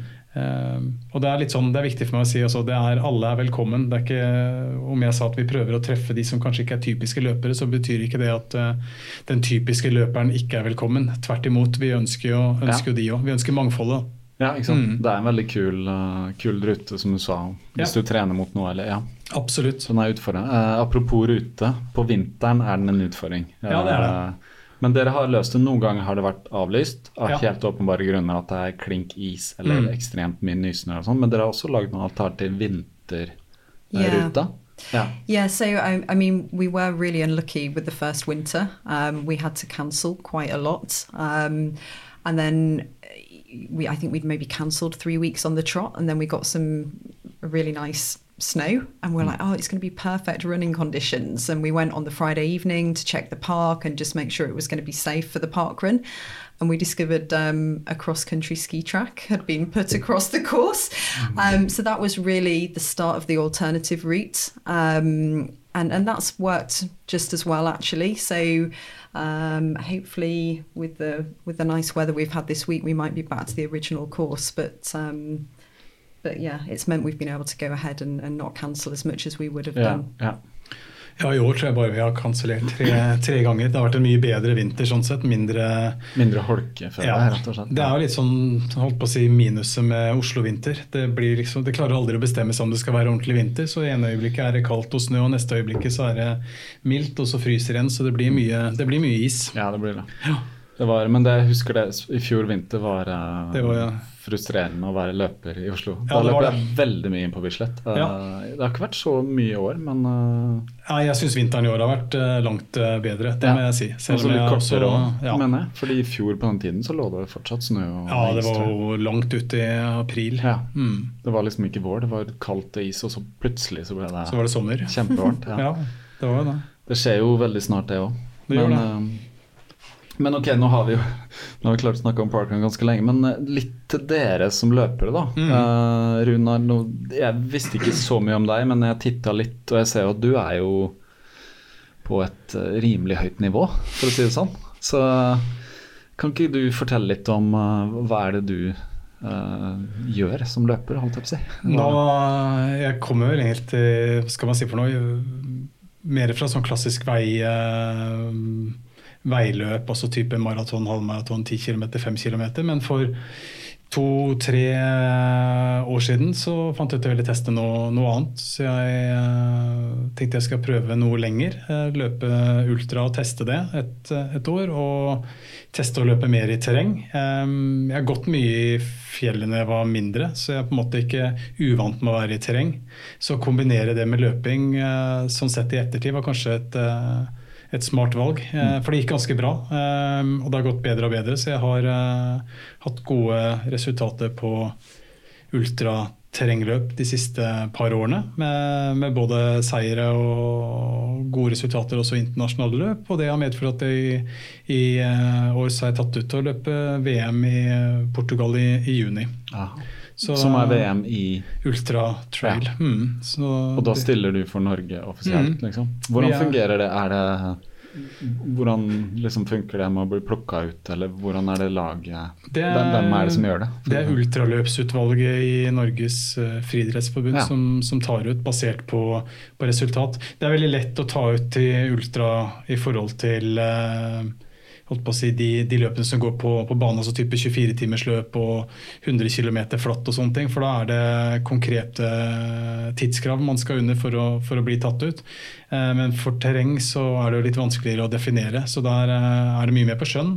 Og det litt sånn, det viktig for meg å si også, alle velkommen. Det ikke, om jeg sa at vi prøver å treffe de som kanskje ikke typiske løpere, så betyr ikke det at den typiske løperen ikke velkommen. Tvert imot, vi ønsker jo de også. Vi ønsker mangfoldet. Ja, ikke sant? Det en veldig kul rute, som du sa, hvis du trener mot noe, eller Absolutt. Så den utfordring. Apropos rute, på vinteren den en utfordring. Ja, det det. Men dere har løst det, noen ganger har det vært avlyst av helt åpenbare grunner at det klink is eller ekstremt mye nysnø og sånn, men dere har også laget noen alternativ vinterruta. Yeah, so I mean, we were really unlucky with the first winter. We had to cancel quite a lot. And then I think we'd maybe cancelled 3 weeks on the trot, and then we got some really nice snow, and we're like, it's going to be perfect running conditions. And we went on the Friday evening to check the park and just make sure it was going to be safe for the park run. And we discovered a cross-country ski track had been put across the course. So that was really the start of the alternative route. And that's worked just as well, actually. So hopefully with the nice weather we've had this week, we might be back to the original course. But yeah, it's meant we've been able to go ahead and not cancel as much as we would have done. Ja, I år tror jeg bare vi har kansellert tre ganger. Det har vært en mye bedre vinter, sånn sett. Mindre holke, rett og slett. Det jo litt sånn, holdt på å si, minuset med Oslo-vinter. Det klarer aldri å bestemme seg om det skal være ordentlig vinter, så I ene øyeblikket det kaldt og snø, og neste øyeblikket så det mildt, og så fryser igjen, så det blir mye is. Ja, det blir det. Ja. Men jeg husker det, I fjor vinter var det var frustrerende å være løper I Oslo. Ja, Da det var løper jeg veldig mye inn på Bislett. Det har ikke vært så mye I år, men Ja, jeg synes vinteren I år har vært langt bedre, det må jeg si. Selv om jeg kortere også, mener jeg. Fordi I fjor på den tiden så lå det fortsatt snø. Ja, det var jo langt ut I april. Ja, det var liksom ikke vår, det var kaldt is, og så plutselig så ble det, så var det sommer. Kjempevarmt. Ja, det var jo det. Det skjer jo veldig snart det også. Det gjør det. Men ok, nå har vi klart å snakke om Parkrun ganske lenge, men litt til dere som løpere da. Runar, jeg visste ikke så mye om deg, men jeg tittet litt, og jeg ser jo at du jo på et rimelig høyt nivå, for å si det sånn. Så kan ikke du fortelle litt om hva det du gjør som løper, holdt jeg på å si? Nå, jeg kommer vel helt til, hva skal man si for noe, mer fra sånn klassisk veiløp, også type maraton, halvmaraton, 10 kilometer, 5 kilometer, men for 2-3 år siden så fant jeg ut at jeg ville teste noe annet, så jeg tenkte jeg skal prøve noe lenger, løpe ultra og teste det et år, og teste å løpe mer I terreng. Jeg har gått mye I fjellene når jeg var mindre, så jeg på en måte ikke uvant med å være I terreng. Så å kombinere det med løping, sånn sett I ettertid, var kanskje et smart valg, for det gikk ganske bra, og det har gått bedre og bedre, så jeg har hatt gode resultater på ultraterrengløp de siste par årene, med både seire og gode resultater også I internasjonale løp, og det har medført at jeg I år så har jeg tatt ut til å løpe VM I Portugal I juni. Så, som VM I Ultra Trail. Ja. Og da stiller du for Norge offisielt, liksom. Hvordan fungerer det? Hvordan liksom funker det med å bli plukket ut, eller hvordan det laget? Hvem det som gjør det? Det ultraløpsutvalget I Norges friidrettsforbund som tar ut basert på resultat. Det veldig lett å ta ut til ultra I forhold til holdt på å si, de løpene som går på banen, altså type 24-timers løp og 100 kilometer flatt og sånne ting, for da det konkrete tidskrav man skal under for å bli tatt ut. Men for terreng så det jo litt vanskeligere å definere, så der det mye mer på skjønn.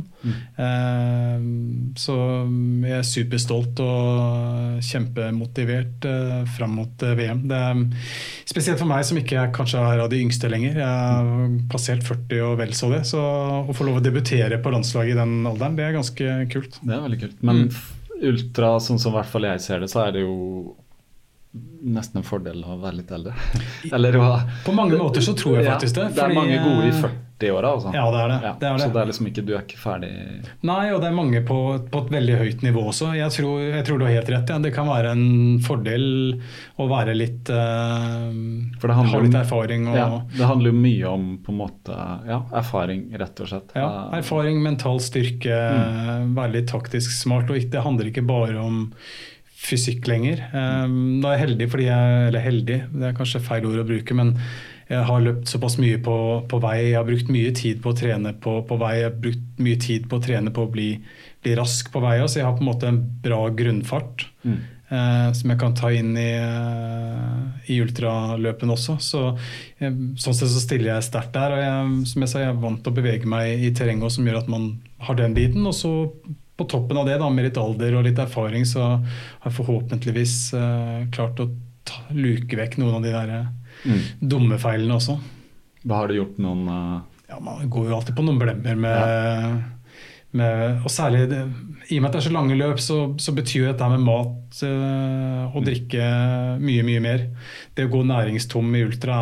Så jeg superstolt og kjempemotivert frem mot VM. Det spesielt for meg som ikke kanskje av de yngste lenger. Jeg har passert 40 og vel så det, så å få lov å debutere på landslaget I den alderen, det ganske kult. Det veldig kult, men ultra, sånn som I hvert fall jeg ser det, så det jo nesten en fordel å være litt eldre. Eller på mange måter så tror jeg faktisk det. Det mange gode I 40-åra, altså. Ja, det det. Ja, det så det liksom ikke, du ikke ferdig. Nei, og det mange på et veldig høyt nivå også. Jeg tror du har helt rett. Ja. Det kan være en fordel å være litt ha litt erfaring. Det handler jo mye om på en måte, erfaring, rett og slett. Ja, erfaring, mental styrke, være litt taktisk smart, og det handler ikke bare om fysikk lenger. Da jeg heldig, det kanskje feil ord å bruke, men jeg har løpt såpass mye på vei, jeg har brukt mye tid på å trene på vei, jeg har brukt mye tid på å trene på å bli rask på vei, så jeg har på en måte en bra grunnfart som jeg kan ta inn I ultraløpen også. Sånn sett så stiller jeg sterkt der, og som jeg sa, jeg vant til å bevege meg I terrenget, som gjør at man har den biten, og så på toppen av det da, med litt alder og litt erfaring, så har jeg forhåpentligvis klart å luke vekk noen av de der dumme feilene også. Hva har du gjort noen? Ja, man går jo alltid på noen blemmer med og særlig I og med at det så lange løp, så betyr dette med mat og drikke mye, mye mer. Det å gå næringstom I ultra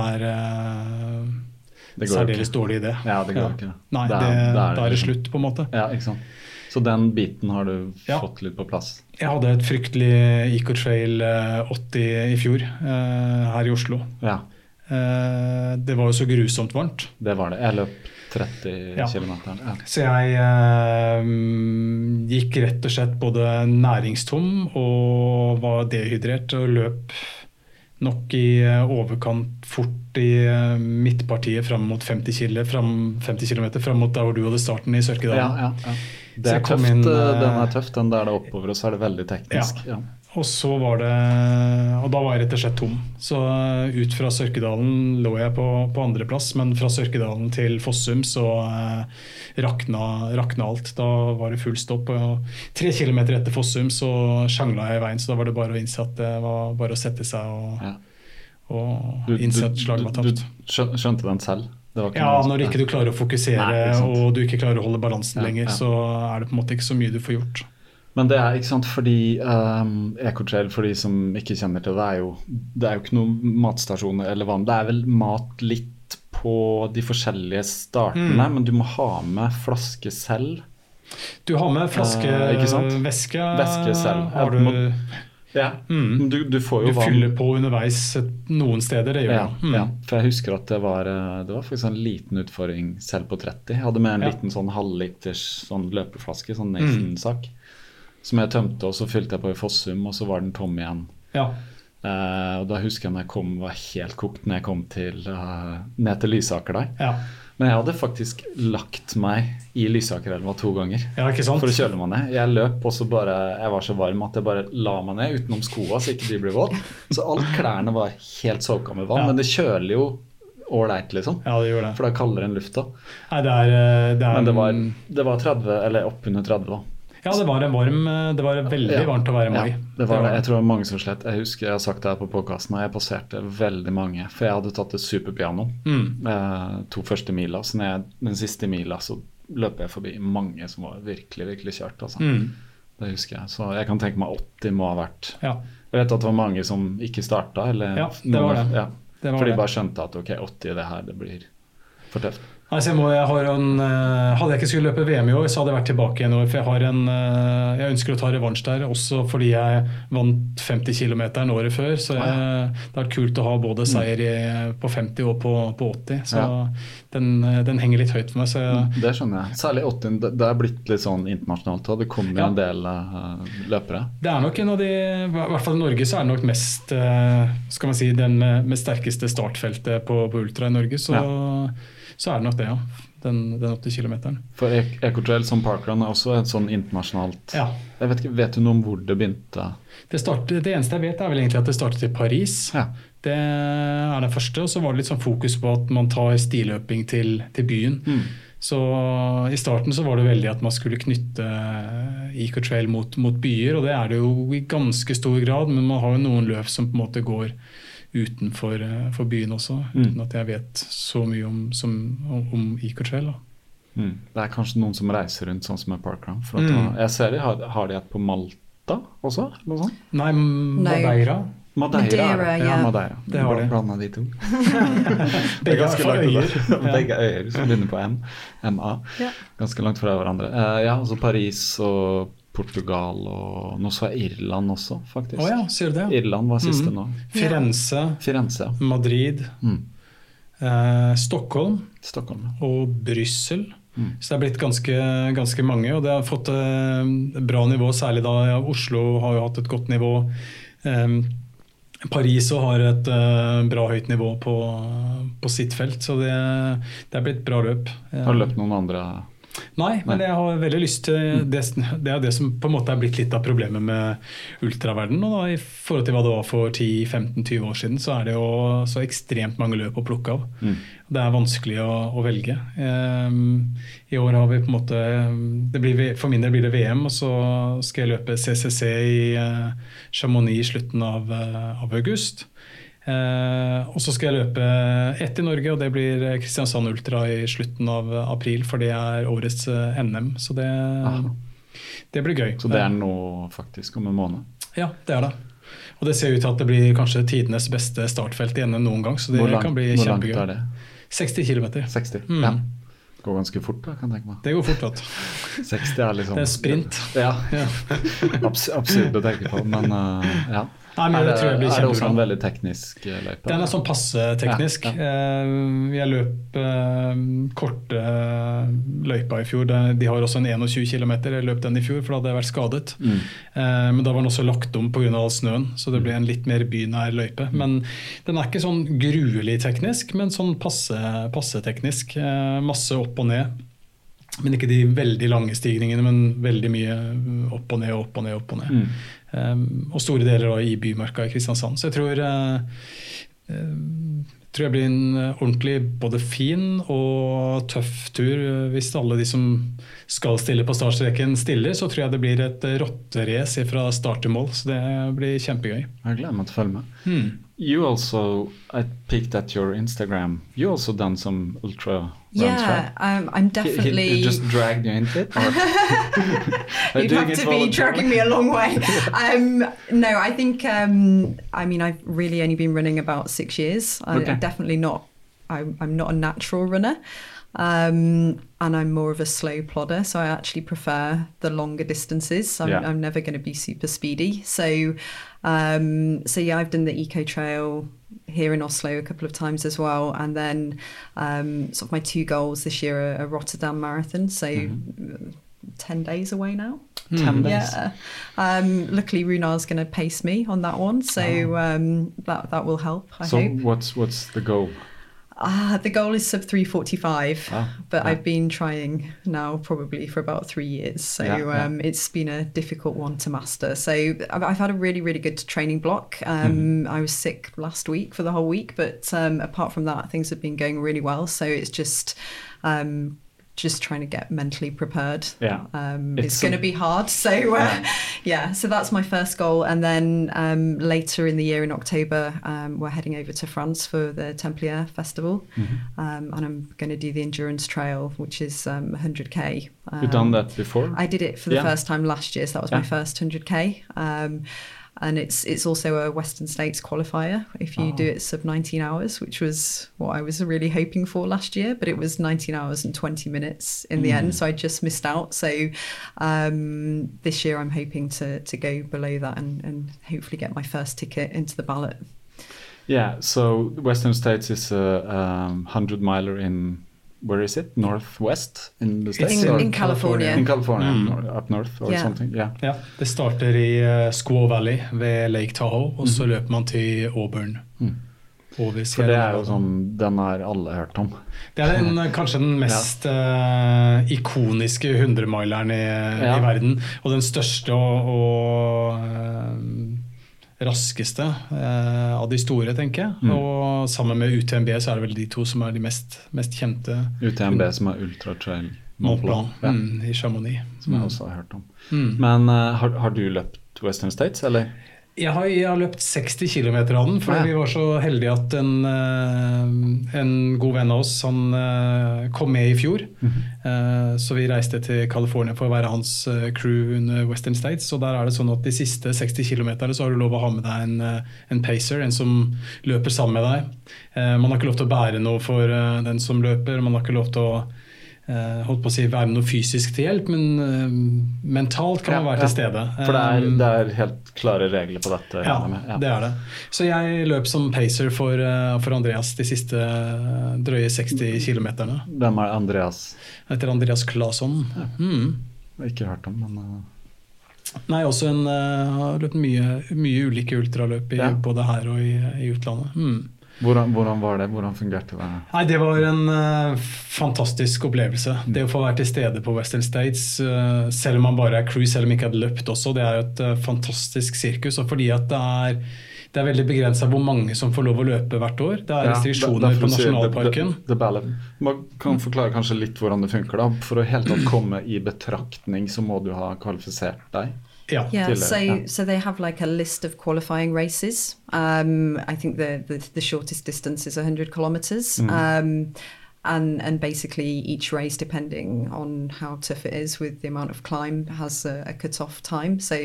særdeles dårlig idé. Ja, det går ikke. Nei, da det slutt på en måte. Ja, ikke sant. Så den biten har du fått litt på plass? Jeg hadde et fryktelig Eco-Trail 80 I fjor her I Oslo. Ja. Det var jo så grusomt varmt. Det var det. Jeg løp 30 kilometer. Ja. Så jeg gikk rett og slett både næringstom og var dehydrert og løp nok I overkant fort I midtpartiet frem mot 50 kilometer frem mot der hvor du hadde starten I Sørkedalen. Ja. Det tøft, den tøff, den der det oppover, og så det veldig teknisk. Ja. Og så var det, og da var jeg rett og slett tom. Så ut fra Sørkedalen lå jeg på andreplass, men fra Sørkedalen til Fossum så rakna alt. Da var det full stopp. Og 3 kilometer etter Fossum så sjangla jeg i veien, så da var det bare å innse at det var bare å sette seg og innse at slaget var tapt. Du skjønte den selv? Ja, når ikke du klarer å fokusere og du ikke klarer å holde balansen lenger, så er det på en måte ikke så mye du får gjort. Men det ikke sant, fordi EcoTrail, for de som ikke kjenner til det, det jo ikke noen matstasjoner eller vann. Det vel mat litt på de forskjellige startene, men du må ha med flaske selv. Du har med væske selv. Har du... Ja, du får jo vann. Du fyller på underveis noen steder, det gjør du. Ja, for jeg husker at det var faktisk en liten utfordring selv på 30. Jeg hadde med en liten sånn halvliters sånn løpeflaske, sånn Nathan-sak, som jeg tømte, og så fylte jeg på i Fossum, og så var den tom igjen. Ja. Og da husker jeg når jeg var helt kokt når jeg kom ned til Lysaker der. Ja. Men jeg hadde faktisk lagt meg i Lysakerelva 2 ganger for å kjøle meg ned. Jeg løp, og så jeg var så varm at jeg bare la meg ned utenom skoene så ikke de ble våt. Så alle klærne var helt soka med vann, men det kjøler jo ålreit liksom. Ja, det gjør det. For det kaldere enn lufta. Nei, men det var 30, eller oppunder 30 da. Ja, det var veldig varmt å være i mai. Ja, det var det. Jeg tror det var mange som slett. Jeg husker jeg har sagt det her på podcasten, og jeg passerte veldig mange, for jeg hadde tatt et superpiano 2 første mila, så den siste mila så løp jeg forbi mange som var virkelig, virkelig kjørt. Altså. Det husker jeg. Så jeg kan tenke meg 80 må ha vært. Ja. Jeg vet at det var mange som ikke startet, eller det var det. Ja, for de bare skjønte at ok, 80 det her, det blir for tøft. Altså hadde jeg ikke skulle løpe VM i år, så hadde jeg vært tilbake igjen i år, for jeg ønsker å ta revansj der, også fordi jeg vant 50 kilometeren året før, så det har vært kult å ha både seier på 50 og på 80, så den henger litt høyt for meg. Så det skjønner jeg. Særlig 80, det blitt litt sånn internasjonalt, og det kommer en del løpere. Det nok en av de, i hvert fall i Norge, så det nok mest, skal man si, den med sterkeste startfeltet på ultra i Norge, så det nok det, den 80 kilometeren. For EcoTrail som parkrun også et sånn internasjonalt... Ja. Jeg vet ikke, vet du noe om hvor det begynte? Det eneste jeg vet vel egentlig at det startet i Paris. Ja. Det det første, og så var det litt sånn fokus på at man tar stiløping til byen. Så i starten så var det veldig at man skulle knytte EcoTrail mot byer, og det det jo i ganske stor grad, men man har jo noen løp som på en måte går utenfor byen også, uten at jeg vet så mye om EcoTrail. Det kanskje noen som reiser rundt sånn som parkrun. Jeg ser har de et på Malta også? Eller sånn? Nei, Madeira. Madeira. Det har de. Blandet de to. Det ganske langt fra begge øyer som begynner på MA. Ganske langt fra hverandre. Ja, altså Paris og Portugal, og nå så Irland også, faktisk. Ser du det? Irland var siste nå. Firenze. Madrid. Stockholm. Og Bryssel. Så det blitt ganske mange, og det har fått bra nivå, særlig da Oslo har jo hatt et godt nivå. Paris har et bra høyt nivå på sitt felt, så det blitt bra løp. Har du løpt noen andre? Nei, men jeg har veldig lyst til det det som på en måte blitt litt av problemet med ultraverdenen, og da, i forhold til hva det var for 10-15-20 år siden, så det jo så ekstremt mange løp å plukke av. Det vanskelig å velge. I år har vi på en måte, for min del blir det VM, og så skal jeg løpe CCC i Chamonix i slutten av august. Og så skal jeg løpe ett i Norge, og det blir Kristiansand Ultra i slutten av april, for det årets NM, så det blir gøy. Så det nå faktisk om en måned? Ja, det det. Og det ser ut til at det blir kanskje tidenes beste startfelt i NM noen gang, så det kan bli kjempegøy. Hvor langt det? 60 kilometer. 60, ja. Det går ganske fort da, kan jeg tenke meg. Det går fort, vet du. 60 liksom... Det sprint. Ja, absurd å tenke på, men ja. Nei, men det tror jeg blir det også en veldig teknisk løype? Den sånn passe teknisk. Jeg løp korte løypa i fjor. De har også en 21 kilometer. Jeg løp den i fjor, for da hadde jeg vært skadet. Men da var den også lagt om på grunn av all snøen, så det ble en litt mer bynær løype. Men den ikke sånn gruelig teknisk, men sånn passe teknisk. Masse opp og ned. Men ikke de veldig lange stigningene, men veldig mye opp og ned, opp og ned, opp og ned. og store deler i bymarka i Kristiansand. Så jeg tror jeg blir en ordentlig både fin og tøff tur. Hvis alle de som skal stille på startstreken stiller, så tror jeg det blir et rotterace fra start til mål, så det blir kjempegøy. Jeg gleder meg til å følge med. You also, I peeked at your Instagram, you also done some ultra runs, right? I'm definitely... He just dragged you into it? You'd have to be dragging me a long way. No, I think, I've really only been running about 6 years. I'm definitely not, I'm not a natural runner. And I'm more of a slow plodder, so I actually prefer the longer distances. I'm never going to be super speedy. So I've done the Eco Trail here in Oslo a couple of times as well, and then sort of my 2 goals this year are a Rotterdam Marathon, so 10 days away now. 10 days. Yeah. Luckily Runar's going to pace me on that one, so that will help, I hope. So what's the goal? The goal is sub 3:45, but I've been trying now probably for about 3 years. So it's been a difficult one to master. So I've had a really, really good training block. I was sick last week for the whole week, but apart from that, things have been going really well. So it's just trying to get mentally prepared. It's going to be hard. So so that's my first goal. And then later in the year in October, we're heading over to France for the Templier Festival. And I'm going to do the Endurance Trail, which is 100k. You've done that before? I did it for the first time last year, so that was my first 100k. And it's also a Western States qualifier if you do it sub 19 hours, which was what I was really hoping for last year, but it was 19 hours and 20 minutes in the end, so I just missed out. So this year I'm hoping to go below that and hopefully get my first ticket into the ballot. Yeah, so Western States is a 100-miler in... Where is it? Northwest in the States? In California. In California, up north or something, Ja, det starter i Squaw Valley ved Lake Tahoe, og så løper man til Auburn. For det jo sånn, den har alle hørt om. Det kanskje den mest ikoniske 100-mileren i verden, og den største og raskeste av de store, tenker jeg. Og sammen med UTMB så det vel de to som de mest kjente. UTMB som Ultra Trail Mont Blanc i Chamonix. Som jeg også har hørt om. Men har du løpt Western States, eller? Jeg har løpt 60 kilometer av den, for vi var så heldige at en god venn av oss, han kom med i fjor. Så vi reiste til California for å være hans crew under Western States, og der det sånn at de siste 60 kilometerne så har du lov å ha med deg en pacer, en som løper sammen med deg. Man har ikke lov til å bære noe for den som løper, man har ikke lov til å holdt på å si være noe fysisk til hjelp, men mentalt kan man være til stede. For det helt klare regler på dette. Det det. Så jeg løp som pacer for Andreas de siste drøye 60 kilometerne. Hvem Andreas? Han heter Andreas Claesson. Jeg har ikke hørt om, men... Nei, også har løpt mye ulike ultraløp både her og i utlandet. Hvordan var det? Hvordan fungerte det? Nei, det var en fantastisk opplevelse. Det å få være til stede på Western States, selv om man bare crew, selv om ikke hadde løpt også, det jo et fantastisk sirkus, og fordi at det veldig begrenset hvor mange som får lov å løpe hvert år. Det restriksjoner på nasjonalparken. Man kan forklare kanskje litt hvordan det funker da. For å helt tatt komme i betraktning så må du ha kvalifisert deg. So they have like a list of qualifying races. I think the shortest distance is 100 kilometers. And basically each race, depending on how tough it is with the amount of climb, has a cut-off time. So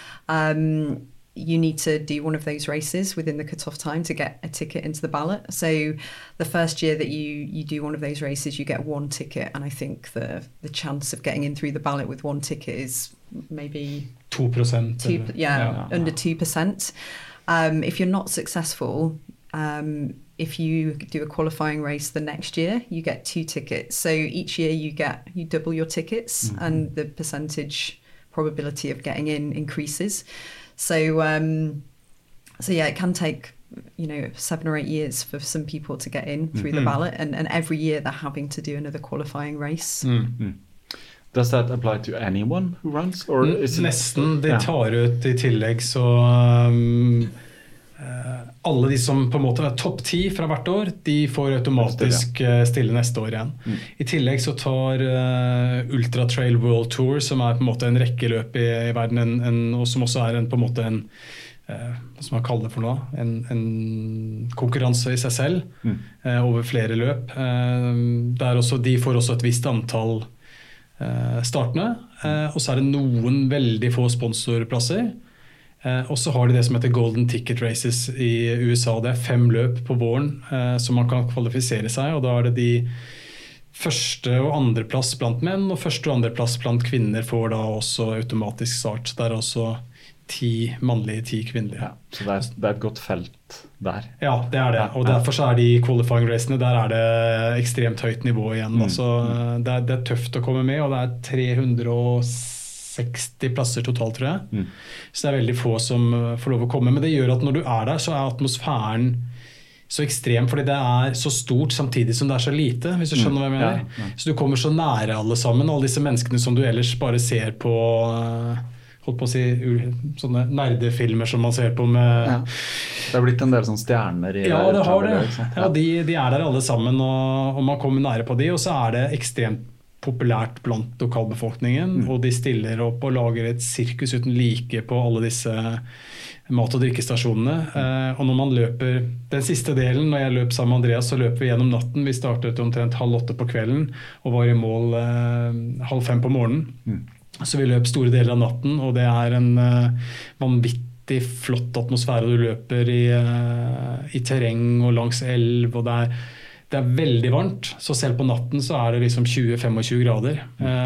you need to do one of those races within the cut-off time to get a ticket into the ballot. So the first year that you do one of those races, you get one ticket, and I think the chance of getting in through the ballot with one ticket is maybe 2%. Under 2%. If you're not successful, if you do a qualifying race the next year, you get 2 tickets. So each year you double your tickets, and the percentage probability of getting in increases. So it can take 7 or 8 years for some people to get in through the ballot, and every year they're having to do another qualifying race. Does that apply to anyone who runs? Or is it, Nesten. De tar ut I tillegg så alle de som på en måte topp 10 fra hvert år, de får automatisk stille neste år igjen. I tillegg så tar Ultra Trail World Tour, som på en måte en rekke løp I verden, og som også på en måte en hva som man kaller det for noe, en konkurranse I seg selv over flere løp. De får også et visst antall startene, og så det noen veldig få sponsorplasser. Og så har de det som heter Golden Ticket Races I USA. Det 5 løp på våren som man kan kvalifisere seg, og da det de første og andreplass blant menn, og første og andreplass blant kvinner får da også automatisk start. Det også 10 mannlige, 10 kvinnelige. Ja, så det et godt felt der. Ja, det det. Og derfor så de qualifying racene, der det ekstremt høyt nivå igjen. Altså, det tøft å komme med, og det 360 plasser totalt, tror jeg. Så det veldig få som får lov å komme. Men det gjør at når du der, så atmosfæren så ekstrem, fordi det så stort samtidig som det så lite, hvis du skjønner hva jeg mener. Ja. Så du kommer så nære alle sammen, alle disse menneskene som du ellers bare ser på holdt på å si sånne nerdefilmer som man ser på med Det blitt en del sånne stjerner I Ja, det har det. Ja, de der alle sammen, og man kommer nære på de, og så det ekstremt populært blant lokalbefolkningen, og de stiller opp og lager et sirkus uten like på alle disse mat- og drikkestasjonene. Og når man løper den siste delen, når jeg løp sammen med Andreas, så løper vi gjennom natten. Vi startet omtrent 7:30 på kvelden, og var I mål 4:30 på morgenen. Så vi løp store deler av natten, og det en vanvittig flott atmosfære. Du løper I terreng og langs elv, og det veldig varmt. Så selv på natten så det liksom 20-25 grader.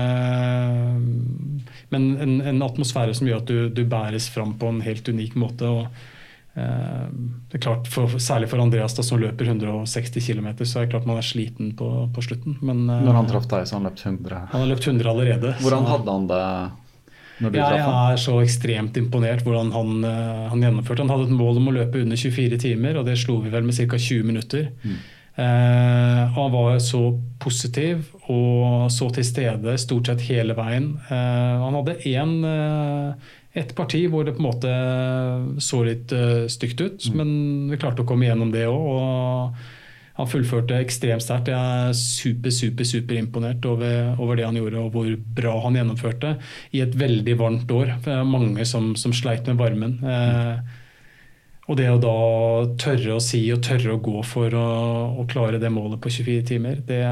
Men en atmosfære som gjør at du bæres fram på en helt unik måte. Og det klart, særlig for Andreas da, som løper 160 kilometer, så det klart man sliten på slutten. Men, når han traff deg, så han løpt 100? Han har løpt 100 allerede. Hvordan hadde han det når du traff han? Jeg så ekstremt imponert hvordan han gjennomførte. Han hadde et mål om å løpe under 24 timer, og det slo vi vel med cirka 20 minutter. Han var så positiv og så til stede stort sett hele veien. Han hadde et parti hvor det på en måte så litt stygt ut, men vi klarte å komme gjennom det også, og han fullførte ekstremt sterkt. Jeg super imponert over det han gjorde, og hvor bra han gjennomførte I et veldig varmt år. Det mange som sleit med varmen. Og det å da tørre å si og tørre å gå for å klare det målet på 24 timer, det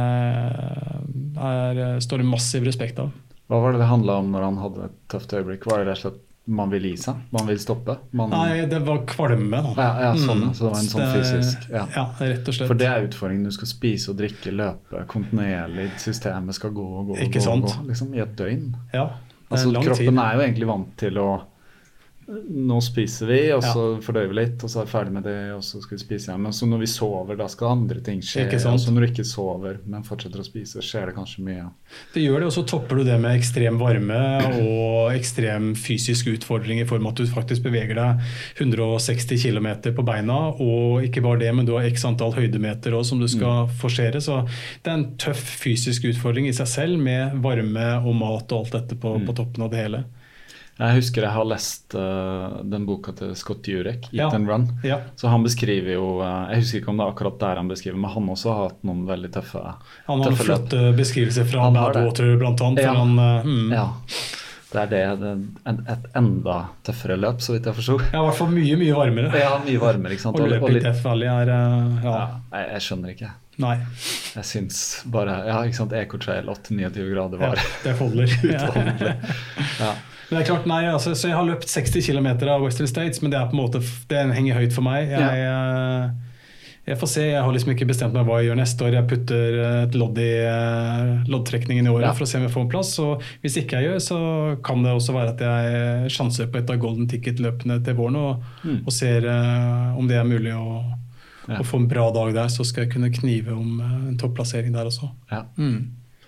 står det massiv respekt av. Hva var det handlet om når han hadde et tøft øyeblikk? Var det rett og slett man vil I seg? Man vil stoppe? Nei, det var kvalme. Ja, sånn, så det var en sånn fysisk. Ja, rett og slett. For det utfordringen. Du skal spise og drikke, løpe kontinuerlig. Systemet skal gå og gå. Ikke sant? Liksom I et døgn. Ja, altså, lang tid. Kroppen jo egentlig vant til å nå spiser vi, og så fordøyer vi litt, og så vi ferdig med det, og så skal vi spise igjen. Men så når vi sover, da skal andre ting skje. Og så når du ikke sover, men fortsetter å spise, skjer det kanskje mye. Det gjør det, og så topper du det med ekstrem varme og ekstrem fysisk utfordring I form av at du faktisk beveger deg 160 kilometer på beina, og ikke bare det, men du har x antall høydemeter også, som du skal forsere. Så det en tøff fysisk utfordring I seg selv, med varme og mat og alt dette på toppen av det hele. Jeg husker jeg har lest den boka til Scott Jurek, Eat and Run. Ja. Så han beskriver jo, jeg husker ikke om det akkurat der han beskriver, men han også har hatt noen veldig tøffe løp. Han har flotte beskrivelser fra Badwater blant annet. Ja. Det et enda tøffere løp, så vidt jeg forstod. Ja, I hvert fall mye varmere. Ja, mye varmere, ikke sant? Og løp I Death Valley jeg skjønner ikke. Nei. Jeg synes bare, ikke sant, Eco Trail 8-29 grader var. Det holder. Utholdelig. Ja. Men det klart, nei, altså, så jeg har løpt 60 kilometer av Western States, men det på en måte, det henger høyt for meg. Jeg får se, jeg har liksom ikke bestemt meg hva jeg gjør neste år. Jeg putter et lodd I loddtrekningen I året for å se om jeg får en plass. Og hvis ikke jeg gjør, så kan det også være at jeg sjanser på et av Golden Ticket-løpene til våren, og ser om det mulig å få en bra dag der, så skal jeg kunne knive om en topplassering der også. Ja.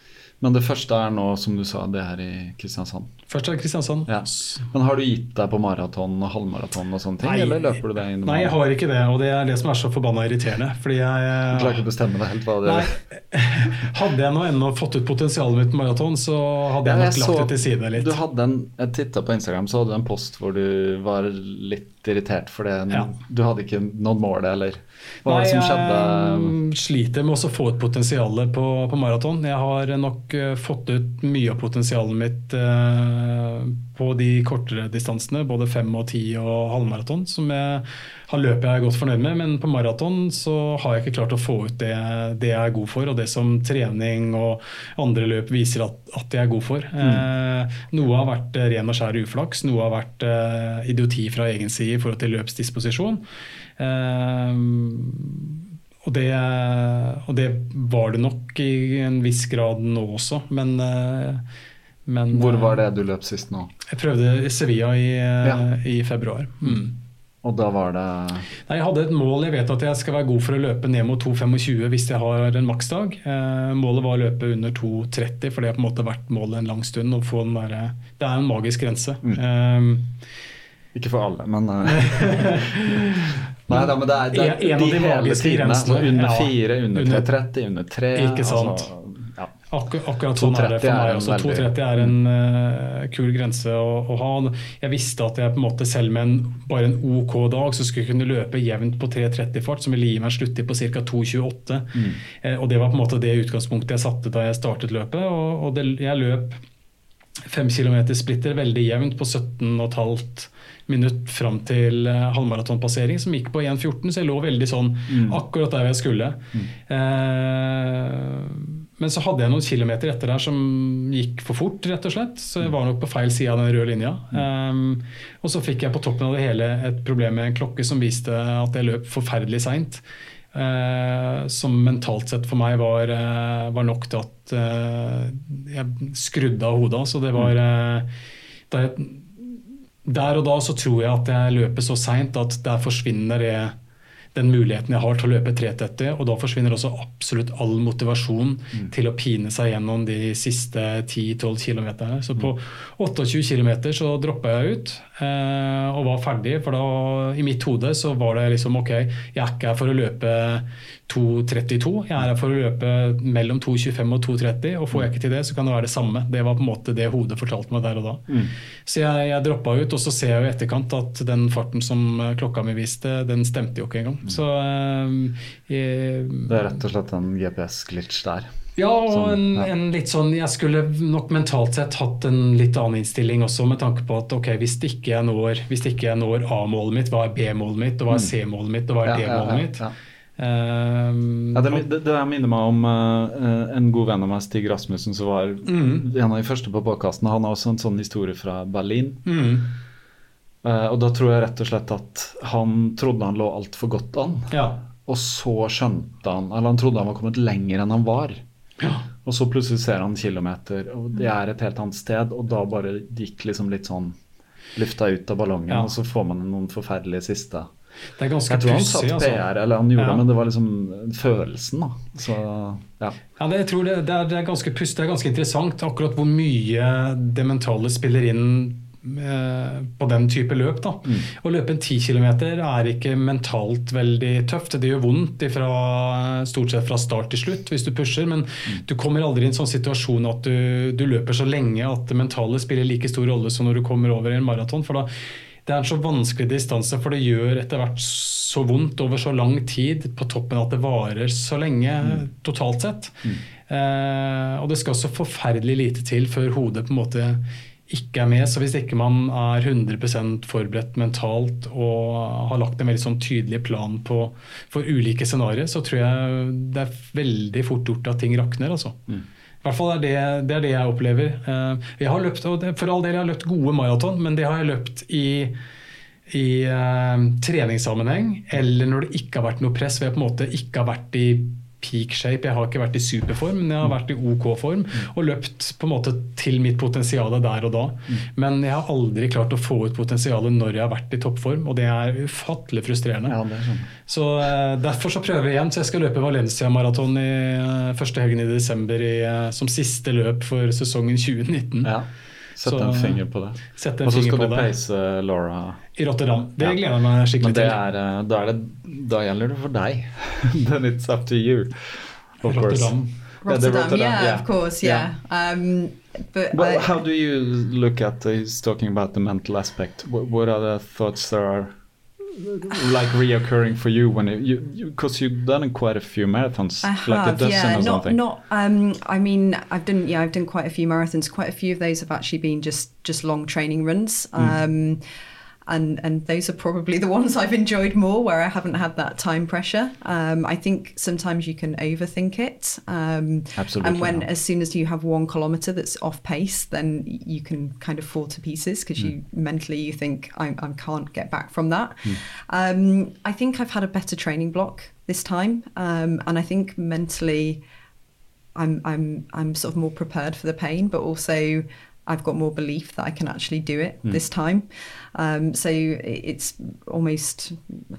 Men det første nå, som du sa, det her I Kristiansand. Først Kristiansand. Ja. Men har du gitt deg på maraton og halvmaraton og sånne ting, eller løper du det inn? Nei, jeg har ikke det, og det det som så forbanna irriterende. Fordi Du klarer ikke å bestemme det helt hva det Hadde jeg nå ennå fått ut potensialet mitt på maraton, så hadde jeg nok lagt det til side litt. Du hadde jeg tittet på Instagram, så hadde du en post hvor du var litt irritert for det. Du hadde ikke nådd målet, eller hva var det som skjedde? Jeg sliter med å få ut potensialet på maraton. Jeg har nok fått ut mye av potensialet mitt på de kortere distansene, både 5 og 10 og halvmaraton, som har løpet jeg godt fornøyd med, men på maraton så har jeg ikke klart å få ut det jeg god for, og det som trening og andre løp viser at jeg god for. Noe har vært ren og skjær uflaks, noe har vært idioti fra egen side I forhold til løpsdisposisjon. Og det var det nok I en viss grad nå også, men hvor var det du løp sist nå? Jeg prøvde I Sevilla I februar. Og da var det... Nei, jeg hadde et mål. Jeg vet at jeg skal være god for å løpe ned mot 2,25 hvis jeg har en maksdag. Målet var å løpe under 2,30, for det har på en måte vært målet en lang stund. Å få den der, det en magisk grense. Ikke for alle, men... Nei da, men det en av de magiske grensene. Under 4, under 3,30, under 3. Ikke sant. Altså, akkurat sånn det for meg også. 2,30 en kul grense å ha. Jeg visste at jeg på en måte selv med bare en OK dag så skulle jeg kunne løpe jevnt på 3,30 fart, som ville gi meg slutt på ca. 2,28. Og det var på en måte det utgangspunktet jeg satte da jeg startet løpet, og jeg løp 5 kilometer splitter veldig jevnt på 17,5 minutt frem til halvmaratonpassering, som gikk på 1,14, så jeg lå veldig sånn akkurat der jeg skulle. Men så hadde jeg noen kilometer etter der som gikk for fort, rett og slett, så jeg var nok på feil side av den røde linja. Og så fikk jeg på toppen av det hele et problem med en klokke som viste at jeg løp forferdelig sent, som mentalt sett for meg var nok til at jeg skrudde av hodet, så det var der og da så tror jeg at jeg løper så sent at der forsvinner den muligheten jeg har til å løpe 3,30, og da forsvinner også absolutt all motivasjon til å pine seg gjennom de siste 10-12 kilometerne. Så på 28 kilometer så droppet jeg ut og var ferdig, for da I mitt hode så var det liksom ok, jeg ikke her for å løpe 2,32, jeg her for å løpe mellom 2,25 og 2,30, og får jeg ikke til det så kan det være det samme. Det var på en måte det hodet fortalte meg der og da. Så jeg droppet ut, og så ser jeg jo I etterkant at den farten som klokka mi viste, den stemte jo ikke engang. Så det rett og slett en GPS-glitch der. Ja, og en litt sånn, jeg skulle nok mentalt sett hatt en litt annen innstilling også, med tanke på at ok, hvis ikke jeg når A-målet mitt, hva B-målet mitt, og hva C-målet mitt, og hva D-målet mitt. Det minner meg om en god venn av meg, Stig Rasmussen, som var en av de første på podcasten. Han har også en sånn historie fra Berlin. Og da tror jeg rett og slett at han trodde han lå alt for godt an, og så skjønte han trodde han var kommet lenger enn han var, og så plutselig ser han kilometer, og det et helt annet sted, og da bare gikk liksom litt sånn lufta ut av ballongen, og så får man noen forferdelige siste. Det ganske jeg tror han pussig, satt PR, eller han gjorde det, men det var liksom følelsen da. Så, jeg tror det ganske pussig, det ganske interessant akkurat hvor mye det mentale spiller inn på den type løp da. Å løpe en 10 kilometer ikke mentalt veldig tøft, det gjør vondt stort sett fra start til slutt hvis du pusher, men du kommer aldri I en sånn situasjon at du løper så lenge at det mentale spiller like stor rolle som når du kommer over en maraton, for da det en så vanskelig distanse, for det gjør etter hvert så vondt over så lang tid på toppen at det varer så lenge totalt sett. Og det skal så forferdelig lite til før hodet på en måte ikke med, så hvis ikke man 100% forberedt mentalt og har lagt en veldig sånn tydelig plan for ulike scenarier, så tror jeg det veldig fort gjort at ting rakner, altså. I hvert fall det det jeg opplever. Jeg har løpt, og for all del jeg har løpt gode maraton, men det har jeg løpt i treningssammenheng, eller når det ikke har vært noe press, hvor jeg på en måte ikke har vært peak shape. Jeg har ikke vært i superform, men jeg har vært i OK form og løpt på en måte til mitt potensial der og da. Men jeg har aldri klart å få ut potensialet når jeg har vært i toppform, og det er ufattelig frustrerende. Ja, det er sånn. Så derfor så prøver jeg igjen. Så jeg skal løpe Valencia-maraton i første helgen i desember som siste løp for sesongen 2019. Ja. Sett en finger på det. Og så skal du peise Laura i Rotterdam. Det gleder jeg meg skikkelig til. Da gjelder det for deg. Then it's up to you. Of Rotterdam. Rotterdam, yeah, of course, yeah. But well, how do you look at he's talking about the mental aspect? What are the thoughts that are like reoccurring for you when because you've done quite a few marathons? I have, like a dozen or something. I mean, I've done quite a few marathons. Quite a few of those have actually been just long training runs. And those are probably the ones I've enjoyed more, where I haven't had that time pressure. I think sometimes you can overthink it. Absolutely. And as soon as you have 1 kilometer that's off pace, then you can kind of fall to pieces because you mentally think I can't get back from that. I think I've had a better training block this time, and I think mentally I'm sort of more prepared for the pain, but also I've got more belief that I can actually do it this time. So it's almost,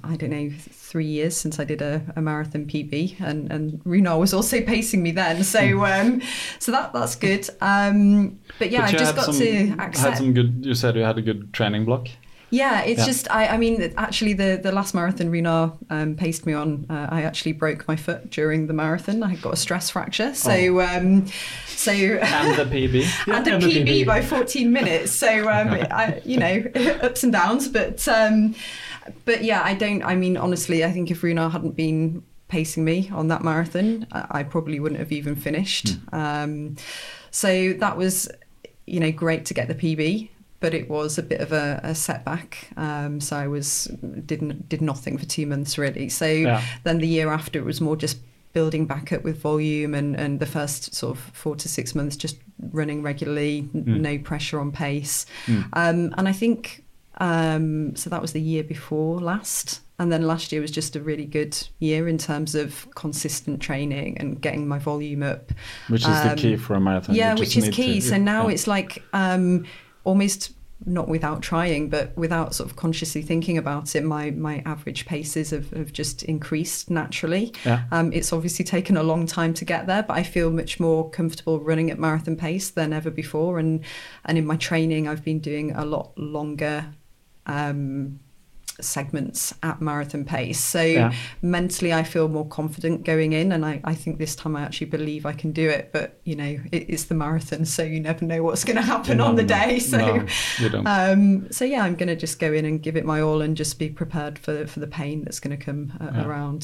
3 years since I did a marathon PB, and Runar was also pacing me then. So so that's good. But yeah, I just got to accept. You said you had a good training block. Yeah, it's just, I mean, actually the last marathon Runar paced me on, I actually broke my foot during the marathon. I got a stress fracture. So, and the PB. And a PB by 14 minutes. So, ups and downs. But yeah, honestly, I think if Runar hadn't been pacing me on that marathon, I probably wouldn't have even finished. So that was, great to get the PB. But it was a bit of a setback. So I did nothing for 2 months really. So then the year after, it was more just building back up with volume, and the first sort of 4 to 6 months just running regularly, no pressure on pace. And I think so that was the year before last. And then last year was just a really good year in terms of consistent training and getting my volume up. Which is the key for a marathon. Yeah, which is key. So now it's like almost not without trying, but without sort of consciously thinking about it, my average paces have just increased naturally. It's obviously taken a long time to get there, but I feel much more comfortable running at marathon pace than ever before. And in my training, I've been doing a lot longer segments at marathon pace. So mentally, I feel more confident going in, and I think this time I actually believe I can do it. But it's the marathon, so you never know what's going to happen on the day. So you don't. So yeah, I'm going to just go in and give it my all, and just be prepared for the pain that's going to come around.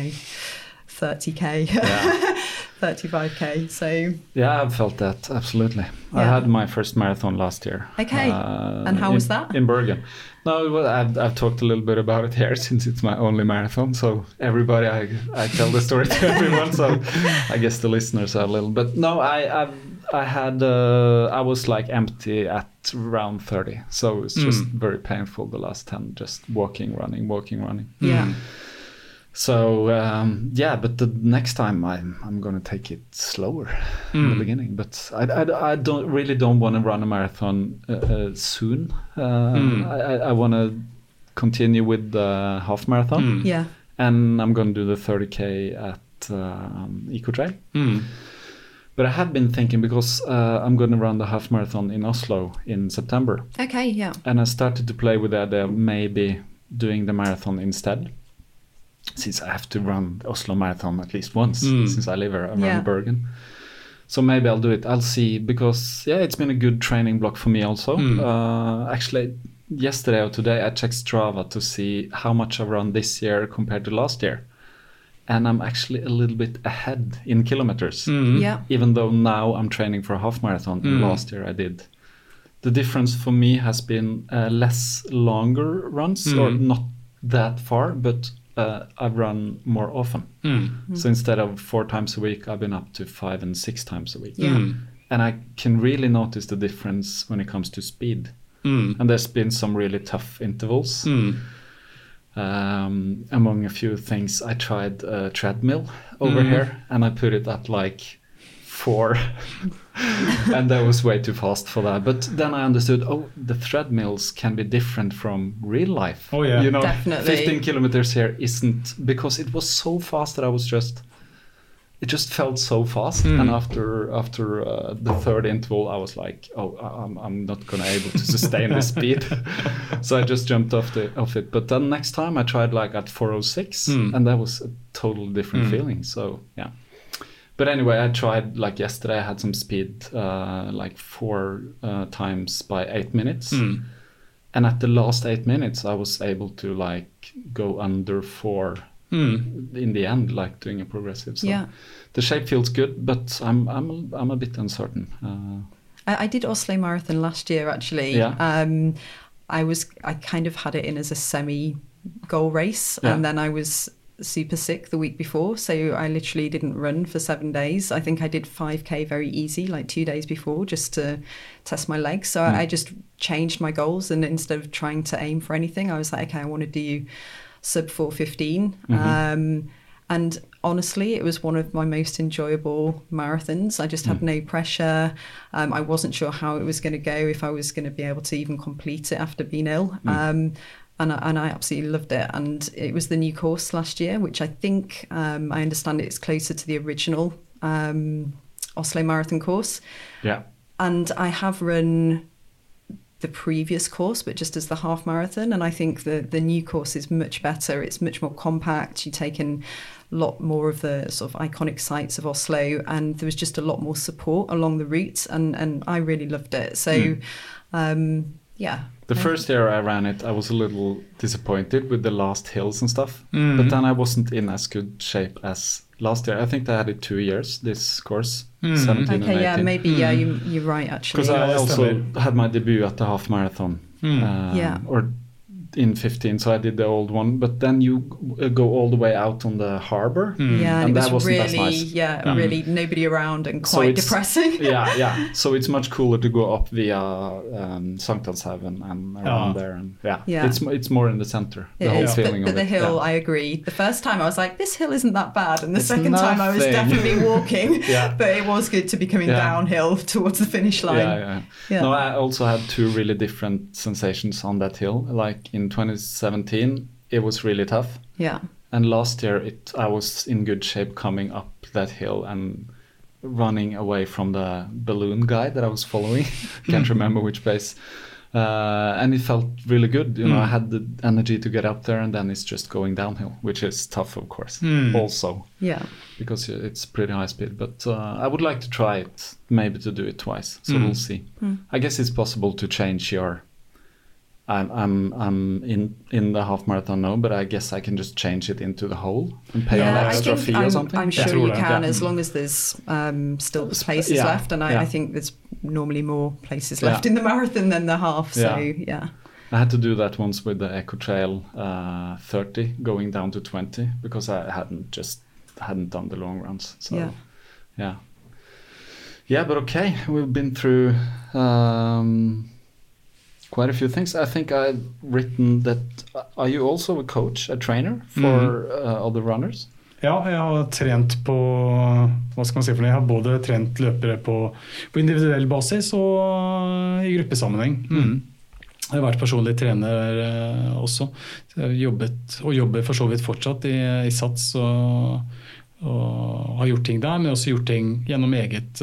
30k, 35k. So yeah, I've felt that absolutely. I had my first marathon last year. Okay, and how was that? In Bergen. No, well, I've talked a little bit about it here since it's my only marathon. So everybody, I tell the story to everyone. So I guess the listeners are a little. But no, I was like empty at around 30. So it's just very painful the last 10, just walking, running. Yeah. So but the next time I'm going to take it slower in the beginning. But I don't want to run a marathon soon. I want to continue with the half marathon. Yeah. And I'm going to do the 30k at Ecotrail. But I have been thinking, because I'm going to run the half marathon in Oslo in September. Okay, yeah. And I started to play with the idea of maybe doing the marathon instead, since I have to run the Oslo Marathon at least once, since I live around Bergen. So maybe I'll do it. I'll see, because it's been a good training block for me also. Actually, yesterday or today I checked Strava to see how much I've run this year compared to last year. And I'm actually a little bit ahead in kilometers. Even though now I'm training for a half marathon, and last year I did. The difference for me has been less longer runs, or not that far, but I've run more often. So instead of 4 times a week, I've been up to 5 and 6 times a week. And I can really notice the difference when it comes to speed. And there's been some really tough intervals. Among a few things, I tried a treadmill over here, and I put it at like 4, and that was way too fast for that. But then I understood, the treadmills can be different from real life. Oh yeah, Definitely. 15 kilometers here isn't, because it was so fast that it just felt so fast. And after the third interval, I was like, I'm not gonna able to sustain this speed. So I just jumped off it. But then next time I tried like at 4:06, and that was a totally different feeling. So yeah. But anyway, I tried like yesterday. I had some speed, like 4 times by 8 minutes, and at the last 8 minutes, I was able to like go under 4 in the end, like doing a progressive. So the shape feels good, but I'm a bit uncertain. I did Oslo Marathon last year, actually. Yeah. I kind of had it in as a semi-goal race, and then I was super sick the week before, so I literally didn't run for 7 days. I think I did 5k very easy, like 2 days before, just to test my legs. So I just changed my goals, and instead of trying to aim for anything, I was like, okay, I want to do sub 4:15. And honestly, it was one of my most enjoyable marathons. I just had no pressure. I wasn't sure how it was going to go, if I was going to be able to even complete it after being ill. And I absolutely loved it. And it was the new course last year, which I think, I understand it's closer to the original Oslo Marathon course. Yeah. And I have run the previous course, but just as the half marathon. And I think the new course is much better. It's much more compact. You take in a lot more of the sort of iconic sites of Oslo, and there was just a lot more support along the route. And I really loved it. So, yeah. The first year I ran it, I was a little disappointed with the last hills and stuff. But then I wasn't in as good shape as last year. I think they had it 2 years, this course, 17 and 18. Yeah, maybe, you're right, actually. Because I also had my debut at the half marathon. Or in 15, so I did the old one. But then you go all the way out on the harbor. Yeah, and it that was wasn't really, as nice. Really nobody around and quite depressing. yeah. So it's much cooler to go up via Sankthanshavn and around there. And it's more in the center. The whole feeling but of the it. hill, I agree. The first time I was like, this hill isn't that bad. And the second time I was definitely walking. But it was good to be coming downhill towards the finish line. Yeah. No, I also had 2 really different sensations on that hill. Like in 2017, it was really tough. Yeah. And last year, I was in good shape coming up that hill and running away from the balloon guy that I was following. Can't remember which base. And it felt really good. I had the energy to get up there, and then it's just going downhill, which is tough, of course, also. Yeah. Because it's pretty high speed. But I would like to try it, maybe to do it twice. So we'll see. I guess it's possible to change your... I'm in the half marathon now, but I guess I can just change it into the whole and pay an extra fee or something. I'm sure you can, as long as there's still places left. And I think there's normally more places left in the marathon than the half. So I had to do that once with the Echo Trail 30 going down to 20 because I hadn't done the long runs. So yeah, but okay, we've been through quite a few things. I think I've written that. Are you also a coach, a trainer for other runners? Ja, jeg har trent på, hva skal man si for det? Jeg har både trent løpere på individuell basis og i gruppesammenheng. Jeg har vært personlig trener også. Jeg har jobber for så vidt fortsatt i Sats og har gjort ting der, men også gjort ting gjennom eget.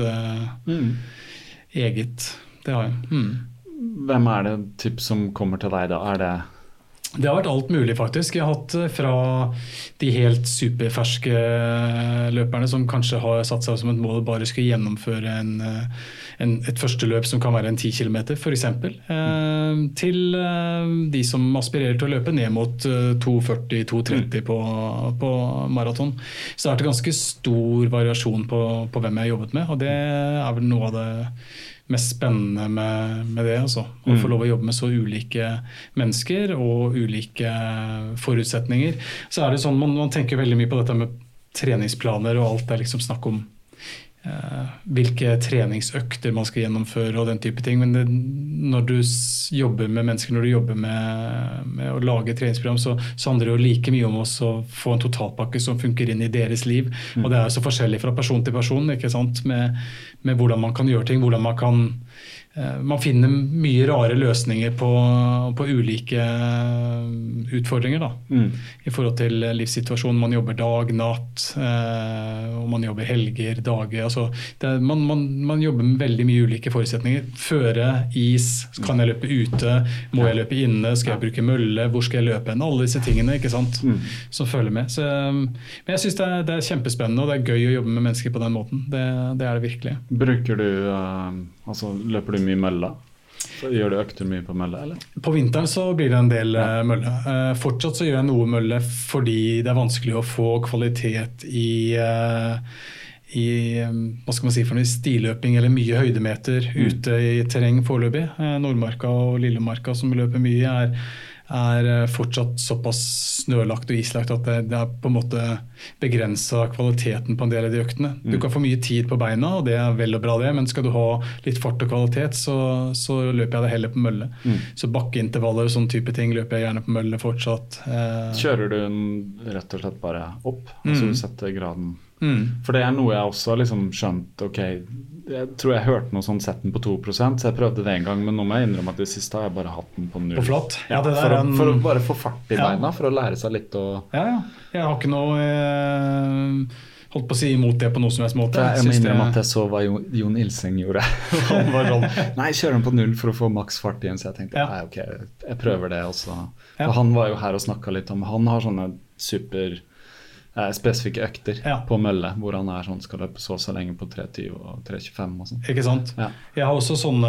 Det har jeg. Hvem det typ som kommer til deg da? Det har vært alt mulig faktisk. Jeg har hatt fra de helt superferske løperne som kanskje har satt seg som et mål bare skulle gjennomføre et første løp som kan være en 10 kilometer for eksempel, til de som aspirerer til å løpe ned mot 2:40-2:30 på maraton. Så det har vært ganske stor variasjon på hvem jeg har jobbet med, og det vel noe av det mest spennende med det, altså. Å få lov å jobbe med så ulike mennesker og ulike forutsetninger. Så det sånn, man tenker veldig mye på dette med treningsplaner, og alt liksom snakk om hvilke treningsøkter man skal gjennomføre og den type ting. Men når du jobber med mennesker, når du jobber med å lage treningsprogram, så handler det jo like mye om å få en totalpakke som funker inn i deres liv. Og det er så forskjellig fra person til person, ikke sant? Med hvordan man kan gjøre ting, hvordan man finner mye rare løsninger på ulike utfordringer da. I forhold til livssituasjonen. Man jobber dag, natt, og man jobber helger, dager. Altså, man jobber med veldig mye ulike forutsetninger. Føre, is, kan jeg løpe ute, må jeg løpe inne, skal jeg bruke mølle, hvor skal jeg løpe hen? Alle disse tingene, ikke sant, som følger med. Men jeg synes det er kjempespennende, og det er gøy å jobbe med mennesker på den måten. Det er det virkelig. Bruker du, løper du mye mølle? Gjør du økter mye på mølle, eller? På vinteren så blir det en del mølle. Fortsatt så gjør jeg noe mølle fordi det er vanskelig å få kvalitet i hva skal man si for noe, stilløping eller mye høydemeter ute i terreng foreløpig. Nordmarka og Lillemarka som løper mye er fortsatt såpass snølagt og islagt at det er på en måte begrenset kvaliteten på en del av de øktene. Du kan få mye tid på beina, og det er vel og bra det, men skal du ha litt fart og kvalitet, så løper jeg det heller på mølle. Så bakkeintervaller og sånne type ting løper jeg gjerne på mølle fortsatt. Kjører du den rett og slett bare opp, altså du setter graden? For det er noe jeg også har liksom skjønt, ok, jeg tror jeg hørte noe sånn sett den på 2%, så jeg prøvde det en gang, men nå må jeg innrømme at det siste har jeg bare hatt den på 0. På flatt? Ja, det der for å bare få fart i beina, for å lære seg litt å... Ja, jeg har ikke noe holdt på å si imot det på noe som helst måte. Jeg må innrømme at jeg så hva Jon Ilseng gjorde. Han var sånn, nei, kjører den på 0 for å få maks fart igjen, så jeg tenkte, nei, ok, jeg prøver det også. Og han var jo her og snakket litt om, han har sånne spesifikke økter på mølle, hvor han sånn, skal løpe så lenge på 3.20 og 3.25 og sånn. Ikke sant? Ja. Jeg har også sånne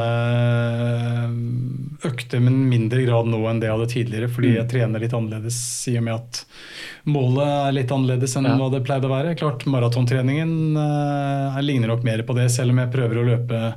økter, men mindre grad nå enn det jeg hadde tidligere, fordi jeg trener litt annerledes, i og med at målet er litt annerledes enn hva det pleide å være. Klart, maratontreningen ligner nok mer på det, selv om jeg prøver å løpe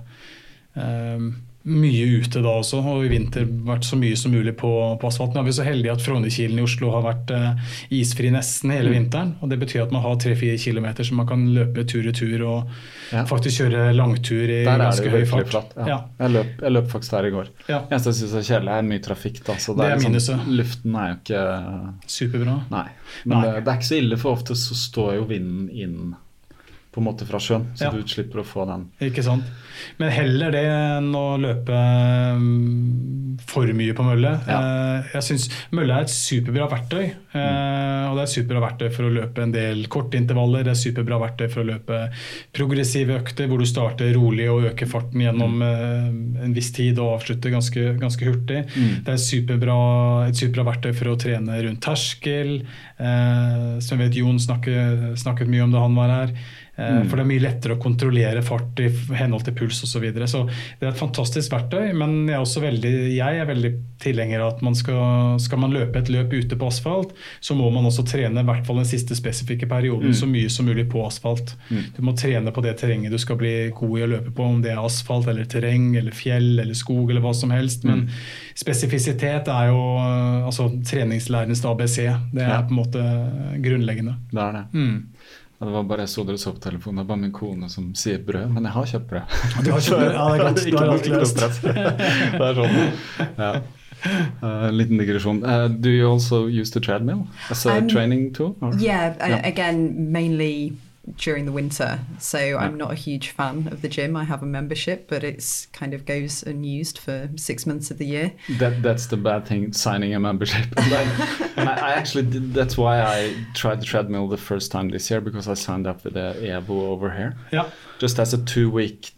mye ute da også, og i vinter vært så mye som mulig på asfalt. Nå er vi så heldige at Frognerkilen i Oslo har vært isfri nesten hele vinteren, og det betyr at man har 3-4 kilometer som man kan løpe tur og faktisk kjøre langtur i ganske høy fart. Flatt, Jeg løp faktisk der i går. Eneste jeg synes er kjedelig er mye trafikk da, så det er liksom, luften er jo ikke superbra. Nei, men det er ikke så ille, for ofte så står jo vinden inn på en måte fra sjøen, så du slipper å få den. Ikke sant. Men heller det enn å løpe for mye på mølle. Jeg synes mølle er et superbra verktøy, og det er et superbra verktøy for å løpe en del korte intervaller, det er superbra verktøy for å løpe progressive økter, hvor du starter rolig og øker farten gjennom en viss tid og avslutter ganske hurtig. Det er et superbra verktøy for å trene rundt terskel, som jeg vet Jon snakket mye om da han var her. For det er mye lettere å kontrollere fart i henhold til puls og så videre. Så det er et fantastisk verktøy, men jeg er veldig tilhenger av at skal man løpe et løp ute på asfalt, så må man også trene i hvert fall den siste spesifikke perioden så mye som mulig på asfalt. Du må trene på det terrenget du skal bli god i å løpe på, om det er asfalt eller terreng eller fjell eller skog eller hva som helst, men spesifisitet er jo altså treningslærernes ABC. Det er på en måte grunnleggende. Det er det. Det var bare jeg så dere så på telefonen, det er bare min kone som sier brød, men jeg har kjøpt brød. Du har kjøpt brød? Ja, det er godt. Du har alt løst. Det er sånn. Liten digresjon. Do you also use the treadmill as a training tool? Or? Again, mainly during the winter. So I'm not a huge fan of the gym. I have a membership, but it's kind of goes unused for 6 months of the year. That's the bad thing, signing a membership. And I actually did, that's why I tried the treadmill the first time this year, because I signed up with the EABO over here. Just as a 2-week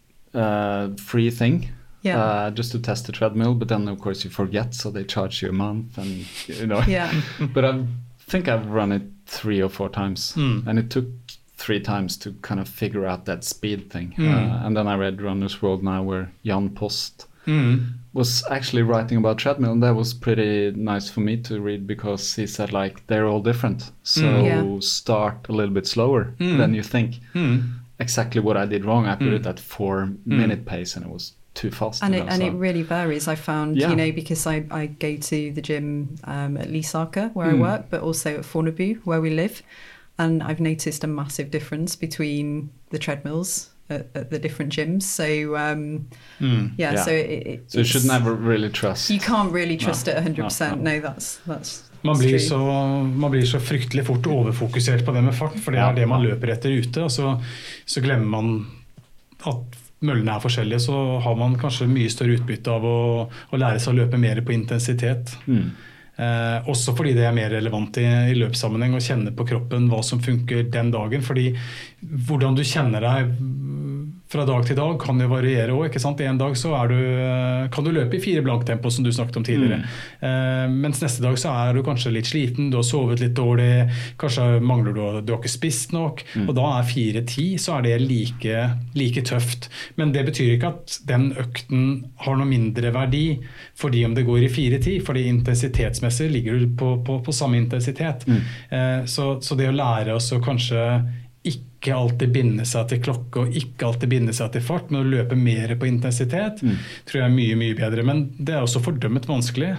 free thing. Just to test the treadmill, but then of course you forget, so they charge you a month, and you know. But I think I've run it 3 or 4 times, and it took 3 times to kind of figure out that speed thing. And then I read Runner's World now, where Jan Post was actually writing about treadmill, and that was pretty nice for me to read, because he said like they're all different, so start a little bit slower than you think. Exactly what I did wrong, I put it at 4-minute pace, and it was too fast. And it really varies. I found, you know, because I go to the gym at Lysaker where I work, but also at Fornebu where we live, and I've noticed a massive difference between the treadmills at the different gyms. So Yeah. so So you should never really trust. You can't really trust it 100%. No, that's Man blir true. så fryktelig fort overfokusert på det med fart, for det det man løper etter ute, og så glemmer man at møllene forskjellige, så har man kanskje mye større utbytte av å lære seg å løpe mer på intensitet. Også fordi det mer relevant i løpssammenheng å kjenne på kroppen hva som funker den dagen, fordi hvordan du kjenner deg fra dag til dag kan jo variere også, ikke sant? En dag så kan du løpe i 4 blanktempo som du snakket om tidligere, mens neste dag så du kanskje litt sliten, du har sovet litt dårlig, kanskje mangler du har ikke spist nok, og da 4-10 så det like tøft, men det betyr ikke at den økten har noe mindre verdi fordi om det går i 4-10, fordi intensitetsmessig ligger du på samme intensitet, så det å lære oss å kanskje ikke alltid binde seg til klokke og ikke alltid binde seg til fart, men å løpe mer på intensitet tror jeg mye, mye bedre, men det også fordømmet vanskelig.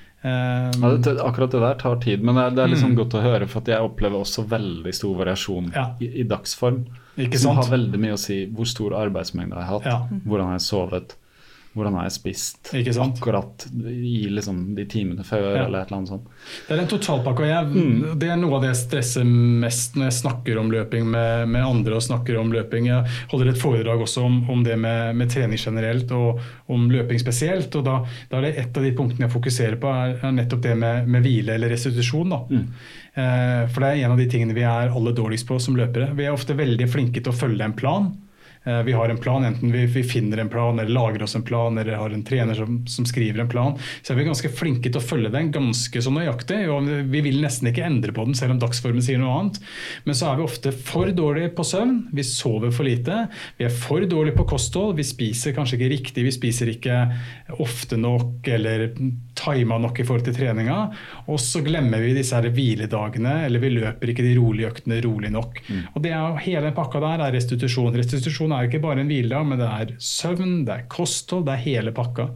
Akkurat det der tar tid, men det liksom godt å høre, for at jeg opplever også veldig stor variasjon i dagsform, som har veldig mye å si hvor stor arbeidsmengde jeg har hatt, hvordan jeg har sovet, hvordan har jeg spist akkurat i liksom de timene før eller et eller annet sånt. Det en totalpakke, og det noe av det jeg stresser mest når jeg snakker om løping med andre og snakker om løping. Jeg holder et foredrag også om det med trening generelt og om løping spesielt, og da det et av de punktene jeg fokuserer på nettopp det med hvile eller restitusjon da. For det en av de tingene vi aller dårligst på som løpere. Vi ofte veldig flinke til å følge en plan. Vi har en plan, enten vi finner en plan eller lager oss en plan eller har en trener som skriver en plan, så vi ganske flinke til å følge den ganske så nøyaktig, og vi vil nesten ikke endre på den selv om dagsformen sier noe annet, men så vi ofte for dårlige på søvn, vi sover for lite, vi for dårlige på kosthold, vi spiser kanskje ikke riktig, vi spiser ikke ofte nok eller timet nok i forhold til treninga, og så glemmer vi disse her hviledagene, eller vi løper ikke de rolige øktene rolig nok, og det jo hele pakka der restitusjon. Restitusjon ikke bare en hviledag, men det søvn, det kosthold, det hele pakka.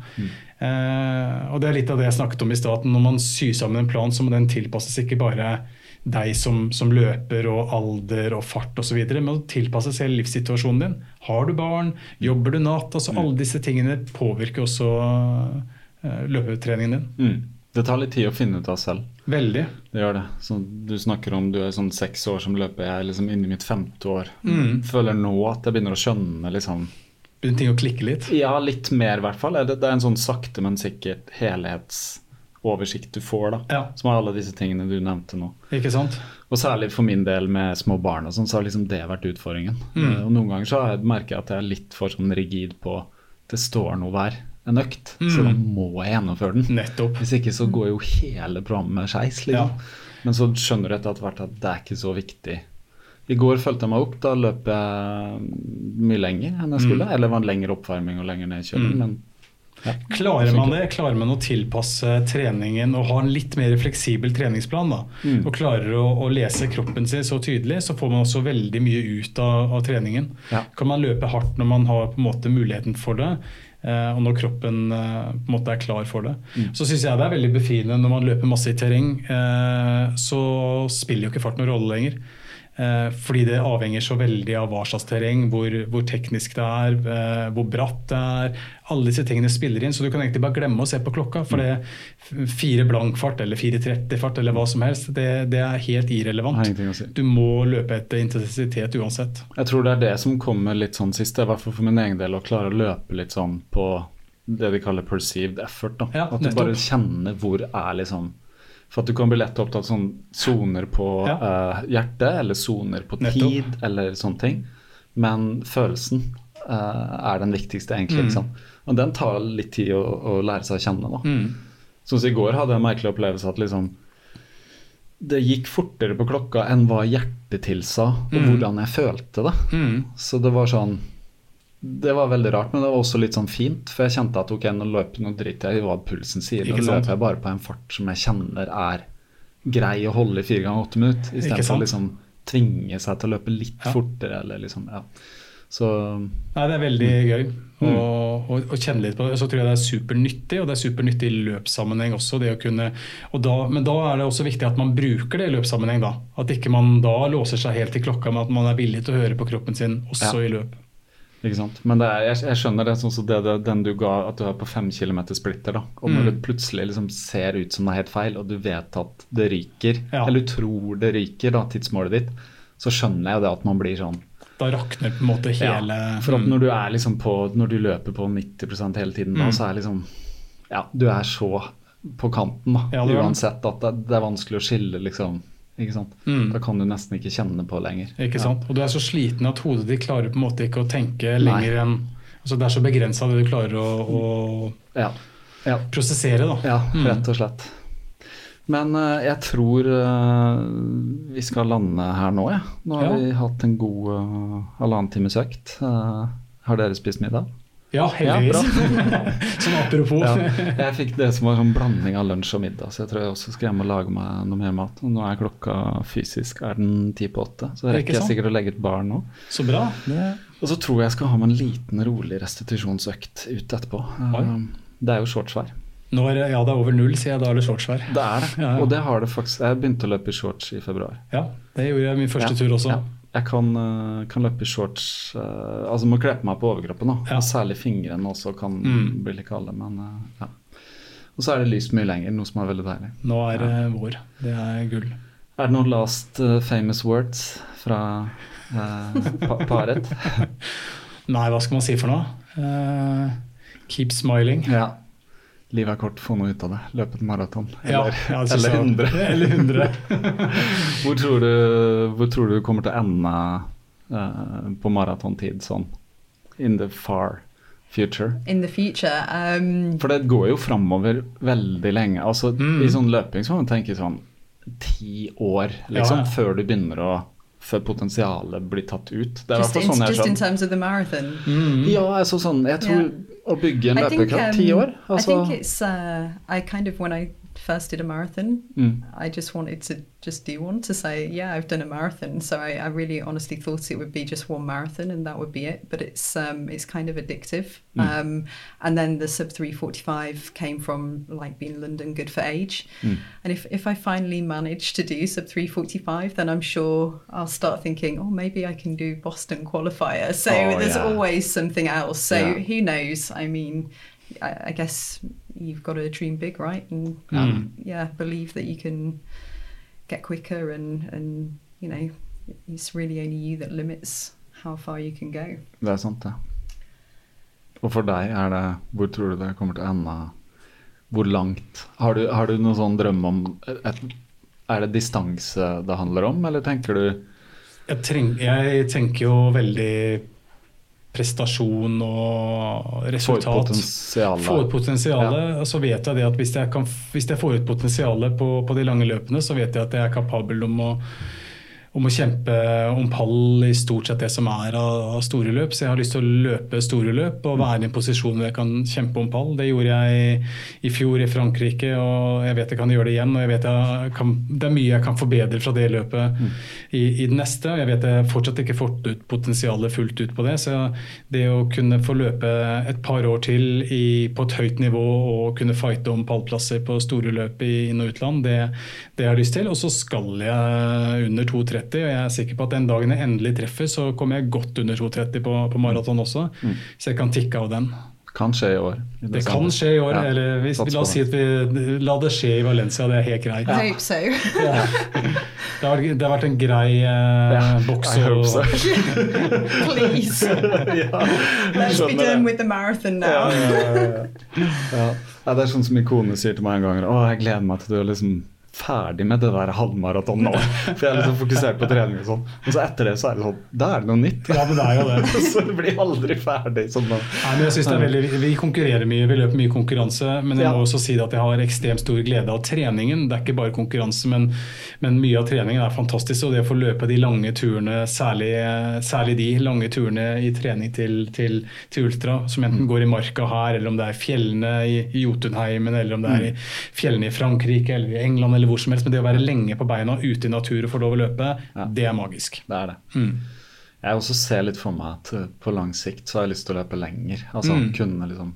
Og det litt av det jeg snakket om i starten. Når man syr sammen en plan, så må den tilpasses ikke bare deg som løper og alder og fart og så videre, men tilpasses hele livssituasjonen din. Har du barn? Jobber du natt? Altså alle disse tingene påvirker også løpetreningen din. Det tar litt tid å finne ut av selv. Veldig. Det gjør det. Så du snakker om du sånn 6 år som løper, jeg liksom inne i mitt 5. år. Føler nå at jeg begynner å skjønne liksom... Begynner ting å klikke litt? Ja, litt mer i hvert fall. Det en sånn sakte, men sikkert helhetsoversikt du får da. Som har alle disse tingene du nevnte nå. Ikke sant? Og særlig for min del med små barn og sånn, så har liksom det vært utfordringen. Og noen ganger så merker jeg at jeg litt for sånn rigid på det står noe hver en økt, så da må jeg gjennomføre den. Nettopp. Hvis ikke så går jo hele programmet skeis, liksom. Men så skjønner du etter hvert at det ikke så viktig. I går følte jeg meg opp, da løp jeg mye lenger enn jeg skulle, eller var en lengre oppvarming og lenger nedkjøling, men Klarer man det? Klarer man å tilpasse treningen og ha en litt mer fleksibel treningsplan da? Og klarer å lese kroppen sin så tydelig, så får man også veldig mye ut av treningen. Kan man løpe hardt når man har på en måte muligheten for det, og når kroppen på en måte klar for det. Så synes jeg det veldig befriende når man løper masse i terreng, så spiller jo ikke fart noen rolle lenger. Fordi det avhenger så veldig av hva slags terreng, hvor teknisk det hvor bratt det alle disse tingene spiller inn, så du kan egentlig bare glemme å se på klokka, for det 4 blankfart eller 4.30 fart eller hva som helst, det helt irrelevant. Du må løpe etter intensitet uansett. Jeg tror det det som kommer litt sånn sist, i hvert fall for min egen del, å klare å løpe litt sånn på det vi kaller perceived effort da. At du bare kjenner hvor liksom. For at du kan bli lett opptatt sånn zoner på hjertet, eller zoner på tid, eller sånne ting. Men følelsen den viktigste egentlig, ikke sant? Og den tar litt tid å lære seg å kjenne da. Sånn som i går hadde jeg en merkelig opplevelse at liksom, det gikk fortere på klokka enn hva hjertet tilsa, og hvordan jeg følte det. Så det var sånn, det var veldig rart, men det var også litt sånn fint, for jeg kjente at nå løper noe dritt jeg i hva pulsen sier, og løper jeg bare på en fart som jeg kjenner grei å holde i 4 ganger 8 minutter, i stedet for å liksom tvinge seg til å løpe litt fortere, eller liksom, Så, Nei, det veldig gøy å kjenne litt på det. Så tror jeg det supernyttig, og det supernyttig i løpssammenheng også, det å kunne, men da det også viktig at man bruker det i løpssammenheng da, at ikke man da låser seg helt i klokka, men at man villig til å høre på kroppen sin også i løp. Ikke sant? Men jeg skjønner det sånn som den du ga, at du har på 5 kilometer splitter da, og når det plutselig liksom ser ut som det er helt feil, og du vet at det ryker, eller du tror det ryker da, tidsmålet ditt, så skjønner jeg det at man blir sånn. Da rakner på en måte hele... Ja, for at når du er liksom når du løper på 90% hele tiden da, så er liksom, du er så på kanten da, uansett at det er vanskelig å skille liksom. Ikke sant? Da kan du nesten ikke kjenne på lenger. Ikke sant? Og du er så sliten at hodet ditt klarer på en måte ikke å tenke lenger enn, altså det er så begrenset det du klarer å prosessere da. Ja, rett og slett. Men jeg tror vi skal lande her nå, Nå har vi hatt en god 1,5 times økt. Har dere spist middag? Ja, heldigvis. Sånn apropos. Jeg fikk det som var sånn blanding av lunsj og middag, så jeg tror jeg også skal hjem og lage meg noe mer mat. Og nå er klokka fysisk, den 7:50, så rekker jeg sikkert å legge et barn nå. Så bra. Og så tror jeg skal ha meg en liten, rolig restitusjonsøkt ut etterpå. Det er jo shortsvær. Det er over 0, sier jeg, da er det shortsvær. Det er det, og det har det faktisk. Jeg begynte å løpe i shorts i februar. Ja, det gjorde jeg min første tur også. Ja. Jeg kan løpe i shorts, altså må kle på meg på overkroppen da, og særlig fingrene også kan bli litt kalde, men Og så er det lyst mye lenger, noe som er veldig deilig. Nå er det vår, det er gull. Er det noen last famous words fra paret? Nei, hva skal man si for noe? Keep smiling. Ja. Livet er kort, få noe ut av det. Løpe et maraton. Eller 100. Eller 100. Hvor tror du kommer til å ende på maratontid sånn? In the far future? In the future. For det går jo fremover veldig lenge. Altså i sånn løping så må man tenke sånn 10 år liksom, før du begynner før potensialet blir tatt ut. Det just in terms of the marathon? Ja, altså sånn, jeg tror å bygge en løpekraft 10 år. Altså. I think it's, I kind of, when I first did a marathon, I just wanted to just do one to say, yeah, I've done a marathon. So I really honestly thought it would be just one marathon and that would be it. But it's kind of addictive. And then the sub 3:45 came from like being London good for age. And if I finally manage to do sub 3:45, then I'm sure I'll start thinking, oh, maybe I can do Boston qualifier. So there's always something else. So who knows? I mean, I guess you've got to dream big, right? And believe that you can get quicker and you know, it's really only you that limits how far you can go. Det er sant, det. Og for deg, hvor tror du det kommer til å ende? Hvor langt? Har du noen sånn drøm om, er det distanse det handler om, eller tenker du? Jeg tenker jo veldig prestasjon og resultat. Få ut potensialet. Og så vet jeg det at hvis jeg får ut potensialet på de lange løpene, så vet jeg at jeg er kapabel om å kjempe om pall i stort sett det som er av store løp. Så jeg har lyst til å løpe store løp og være i en posisjon hvor jeg kan kjempe om pall. Det gjorde jeg i fjor i Frankrike, og jeg vet jeg kan gjøre det igjen. Og jeg vet det er mye jeg kan forbedre fra det løpet i det neste. Jeg vet jeg fortsatt ikke fått ut potensialet fullt ut på det. Så det å kunne få løpe et par år til på et høyt nivå og kunne fighte om pallplasser på store løp i inn- og utland, det har jeg lyst til. Og så skal jeg under 2:30. Og jeg er sikker på at den dagen jeg endelig treffer, så kommer jeg godt under 2:30 på maraton også. Så jeg kan tikke av den. Kan skje i år. Det kan skje i år, eller la oss si at la det skje i Valencia, det er helt greit. I hope so. Det har vært en grei boks. I hope so. Please. Let's be done with the marathon now. Det er sånn som min kone sier til meg en gang, jeg gleder meg til du er liksom ferdig med det der halvmaraton nå, for jeg er liksom fokusert på trening og sånn, og så etter det så er det sånn, da er det noe nytt. Ja, men det er jo det. Så det blir aldri ferdig sånn. Nei, men jeg synes det er veldig, vi konkurrerer mye, vi løper mye konkurranse, men jeg må også si at jeg har ekstremt stor glede av treningen. Det er ikke bare konkurranse, men mye av treningen er fantastisk, og det å få løpe de lange turene, særlig de lange turene i trening til ultra, som enten går i marka her, eller om det er fjellene i Jotunheimen, eller om det er i fjellene i Frankrike, eller i England, eller hvor som helst, men det å være lenge på beina ute i natur og få lov å løpe, det er magisk. Det er det. Jeg også ser litt for meg at på lang sikt så har jeg lyst til å løpe lenger. Altså kunne liksom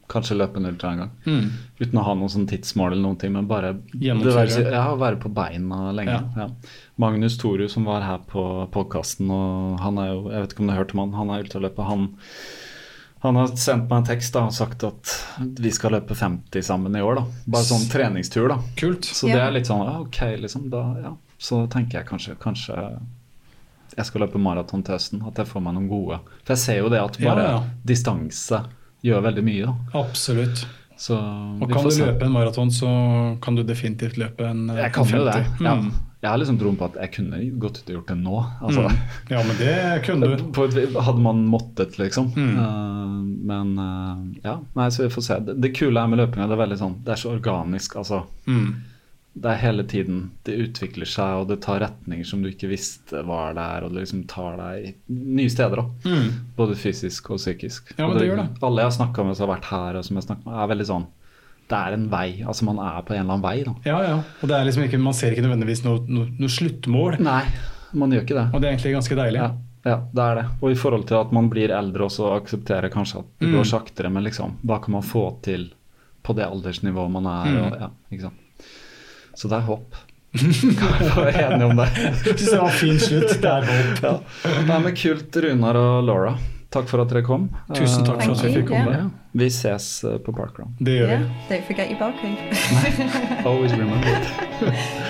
kanskje løpe en ultra en gang. Uten å ha noen sånn tidsmål eller noen ting, men bare være på beina lenge. Ja. Magnus Toru som var her på podcasten, og han jo, jeg vet ikke om du har hørt om han ultraløper, han har sendt meg en tekst da, og sagt at vi skal løpe 50 sammen i år da. Bare sånn treningstur da. Kult. Så det litt sånn, ok liksom, da, så tenker jeg kanskje jeg skal løpe maraton til høsten, at jeg får meg noen gode. For jeg ser jo det at bare distanse gjør veldig mye da. Absolutt. Så, og kan du løpe en maraton, så kan du definitivt løpe en 50. Jeg kan jo det, ja. Jeg har liksom troen på at jeg kunne gått ut og gjort det nå. Altså. Ja, men det kunne du. Hadde man måttet, liksom. Men ja, nei, så vi får se. Det kule med løpinga, det veldig sånn, det så organisk, altså. Det hele tiden, det utvikler seg, og det tar retninger som du ikke visste var der, og det liksom tar deg nye steder da. Både fysisk og psykisk. Ja, men det gjør det. Alle jeg har snakket med som har vært her, og som jeg snakket med, veldig sånn, det en vei, altså man på en eller annen vei da. Ja, og det liksom ikke, man ser ikke nødvendigvis noe sluttmål. Nei, man gjør ikke det. Og det egentlig ganske deilig. Ja, det det. Og i forhold til at man blir eldre også, aksepterer kanskje at det går saktere, men liksom, hva kan man få til på det aldersnivået man og, ikke sant? Så det håp. Kan vi være enige om det? Jeg synes det var en fin slutt. Det håp. Ja. Det med kult, Runar og Laura. Takk for at dere kom. Tusen takk for at vi fikk komme. Vi ses på Parkrun. Det gjør vi. Don't forget your barcode. Always remember it.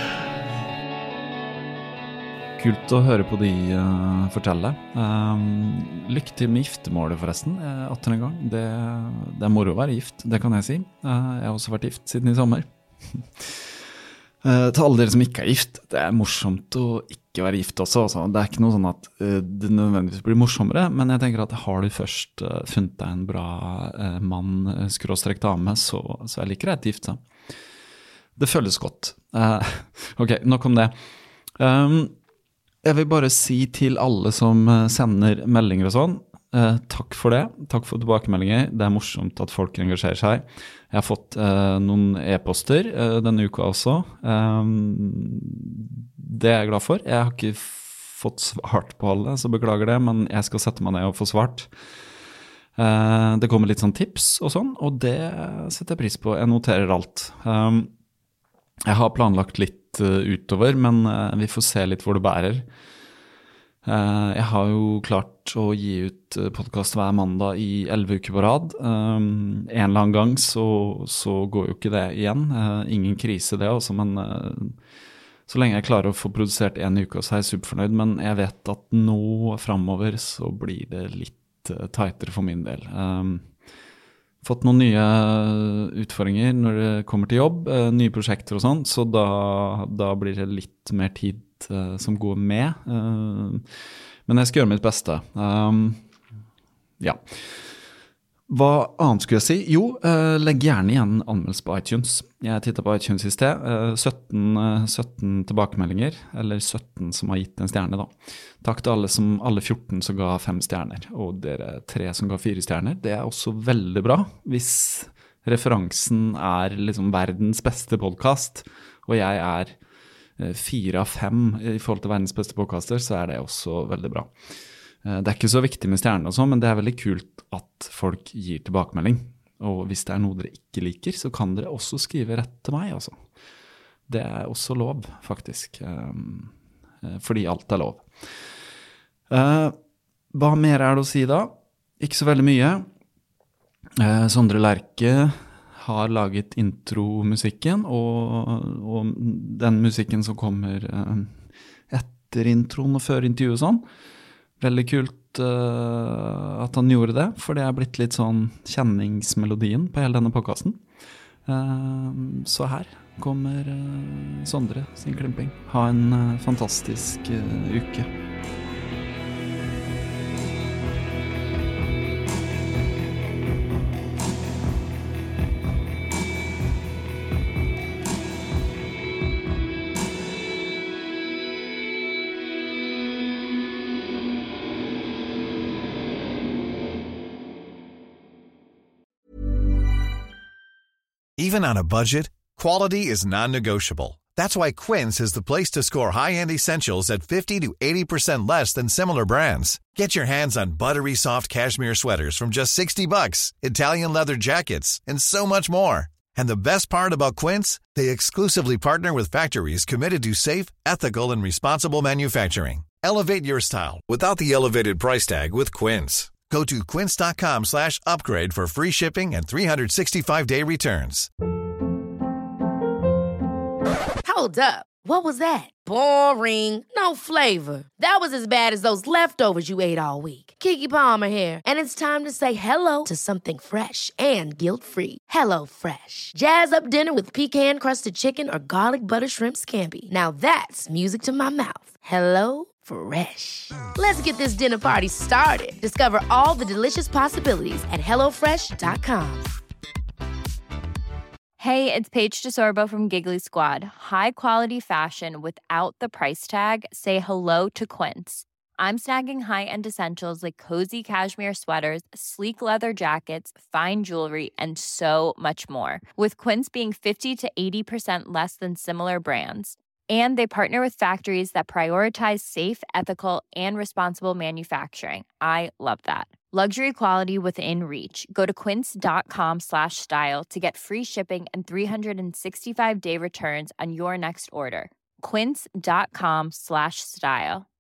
Kult å høre på de fortelle. Lykke til med giftemålet forresten, 18. gang. Det moro å være gift, det kan jeg si. Jeg har også vært gift siden i sommer. Til alle dere som ikke gift, det morsomt å ikke være gift også. Det ikke noe sånn at det nødvendigvis blir morsommere, men jeg tenker at har du først funnet deg en bra mann, /dame, så jeg liker det gift seg. Det føles godt. Ok, nok om det. Jeg vil bare si til alle som sender meldinger og sånn, takk for det. Takk for tilbakemeldinger. Det morsomt at folk engasjerer seg. Jeg har fått noen e-poster denne uka også. Det jeg glad for. Jeg har ikke fått svart på alle, så beklager det, men jeg skal sette meg ned og få svart. Det kommer litt sånn tips og sånn, og det setter jeg pris på. Jeg noterer alt. Jeg har planlagt litt utover, men vi får se litt hvor det bærer. Jeg har jo klart å gi ut podcast hver mandag i 11 uker på rad. En eller annen gang så går jo ikke det igjen. Ingen krise det også, men så lenge jeg klarer å få produsert en uke, så jeg superfornøyd. Men jeg vet at nå fremover så blir det litt tightere for min del. Fått noen nye utfordringer når det kommer til jobb, nye prosjekter og sånn, så da blir det litt mer tid som går med, men jeg skal gjøre mitt beste. Ja. Hva annet skulle jeg si? Jo, legg gjerne igjen anmeldelse på iTunes. Jeg tittet på iTunes i sted. 17 tilbakemeldinger, eller 17 som har gitt en stjerne da. Takk til alle 14 som ga 5 stjerner, og dere 3 som ga 4 stjerner. Det også veldig bra, hvis referansen liksom verdens beste podcast, og jeg 4 av 5 i forhold til verdens beste podcaster, så det også veldig bra. Det ikke så viktig med stjerner og sånn, men det veldig kult at folk gir tilbakemelding. Og hvis det noe dere ikke liker, så kan dere også skrive rett til meg, altså. Det også lov, faktisk. Fordi alt lov. Hva mer det å si da? Ikke så veldig mye. Sondre Lerche har laget intromusikken, og den musikken som kommer etter introen og før intervjuet og sånn. Veldig kult at han gjorde det, for det blitt litt sånn kjenningsmelodien på hele denne podcasten. Så her kommer Sondre sin klimping. Ha en fantastisk uke. Even on a budget, quality is non-negotiable. That's why Quince is the place to score high-end essentials at 50 to 80% less than similar brands. Get your hands on buttery soft cashmere sweaters from just $60, Italian leather jackets, and so much more. And the best part about Quince, they exclusively partner with factories committed to safe, ethical, and responsible manufacturing. Elevate your style without the elevated price tag with Quince. Go to quince.com/upgrade for free shipping and 365-day returns. Hold up. What was that? Boring. No flavor. That was as bad as those leftovers you ate all week. Keke Palmer here, and it's time to say hello to something fresh and guilt-free. Hello Fresh. Jazz up dinner with pecan-crusted chicken or garlic butter shrimp scampi. Now that's music to my mouth. Hello Fresh. Let's get this dinner party started. Discover all the delicious possibilities at hellofresh.com. Hey, it's Paige DeSorbo from Giggly Squad. High quality fashion without the price tag. Say hello to Quince. I'm snagging high-end essentials like cozy cashmere sweaters, sleek leather jackets, fine jewelry, and so much more. With Quince being 50 to 80% less than similar brands. And they partner with factories that prioritize safe, ethical, and responsible manufacturing. I love that. Luxury quality within reach. Go to quince.com/style to get free shipping and 365-day returns on your next order. Quince.com/style.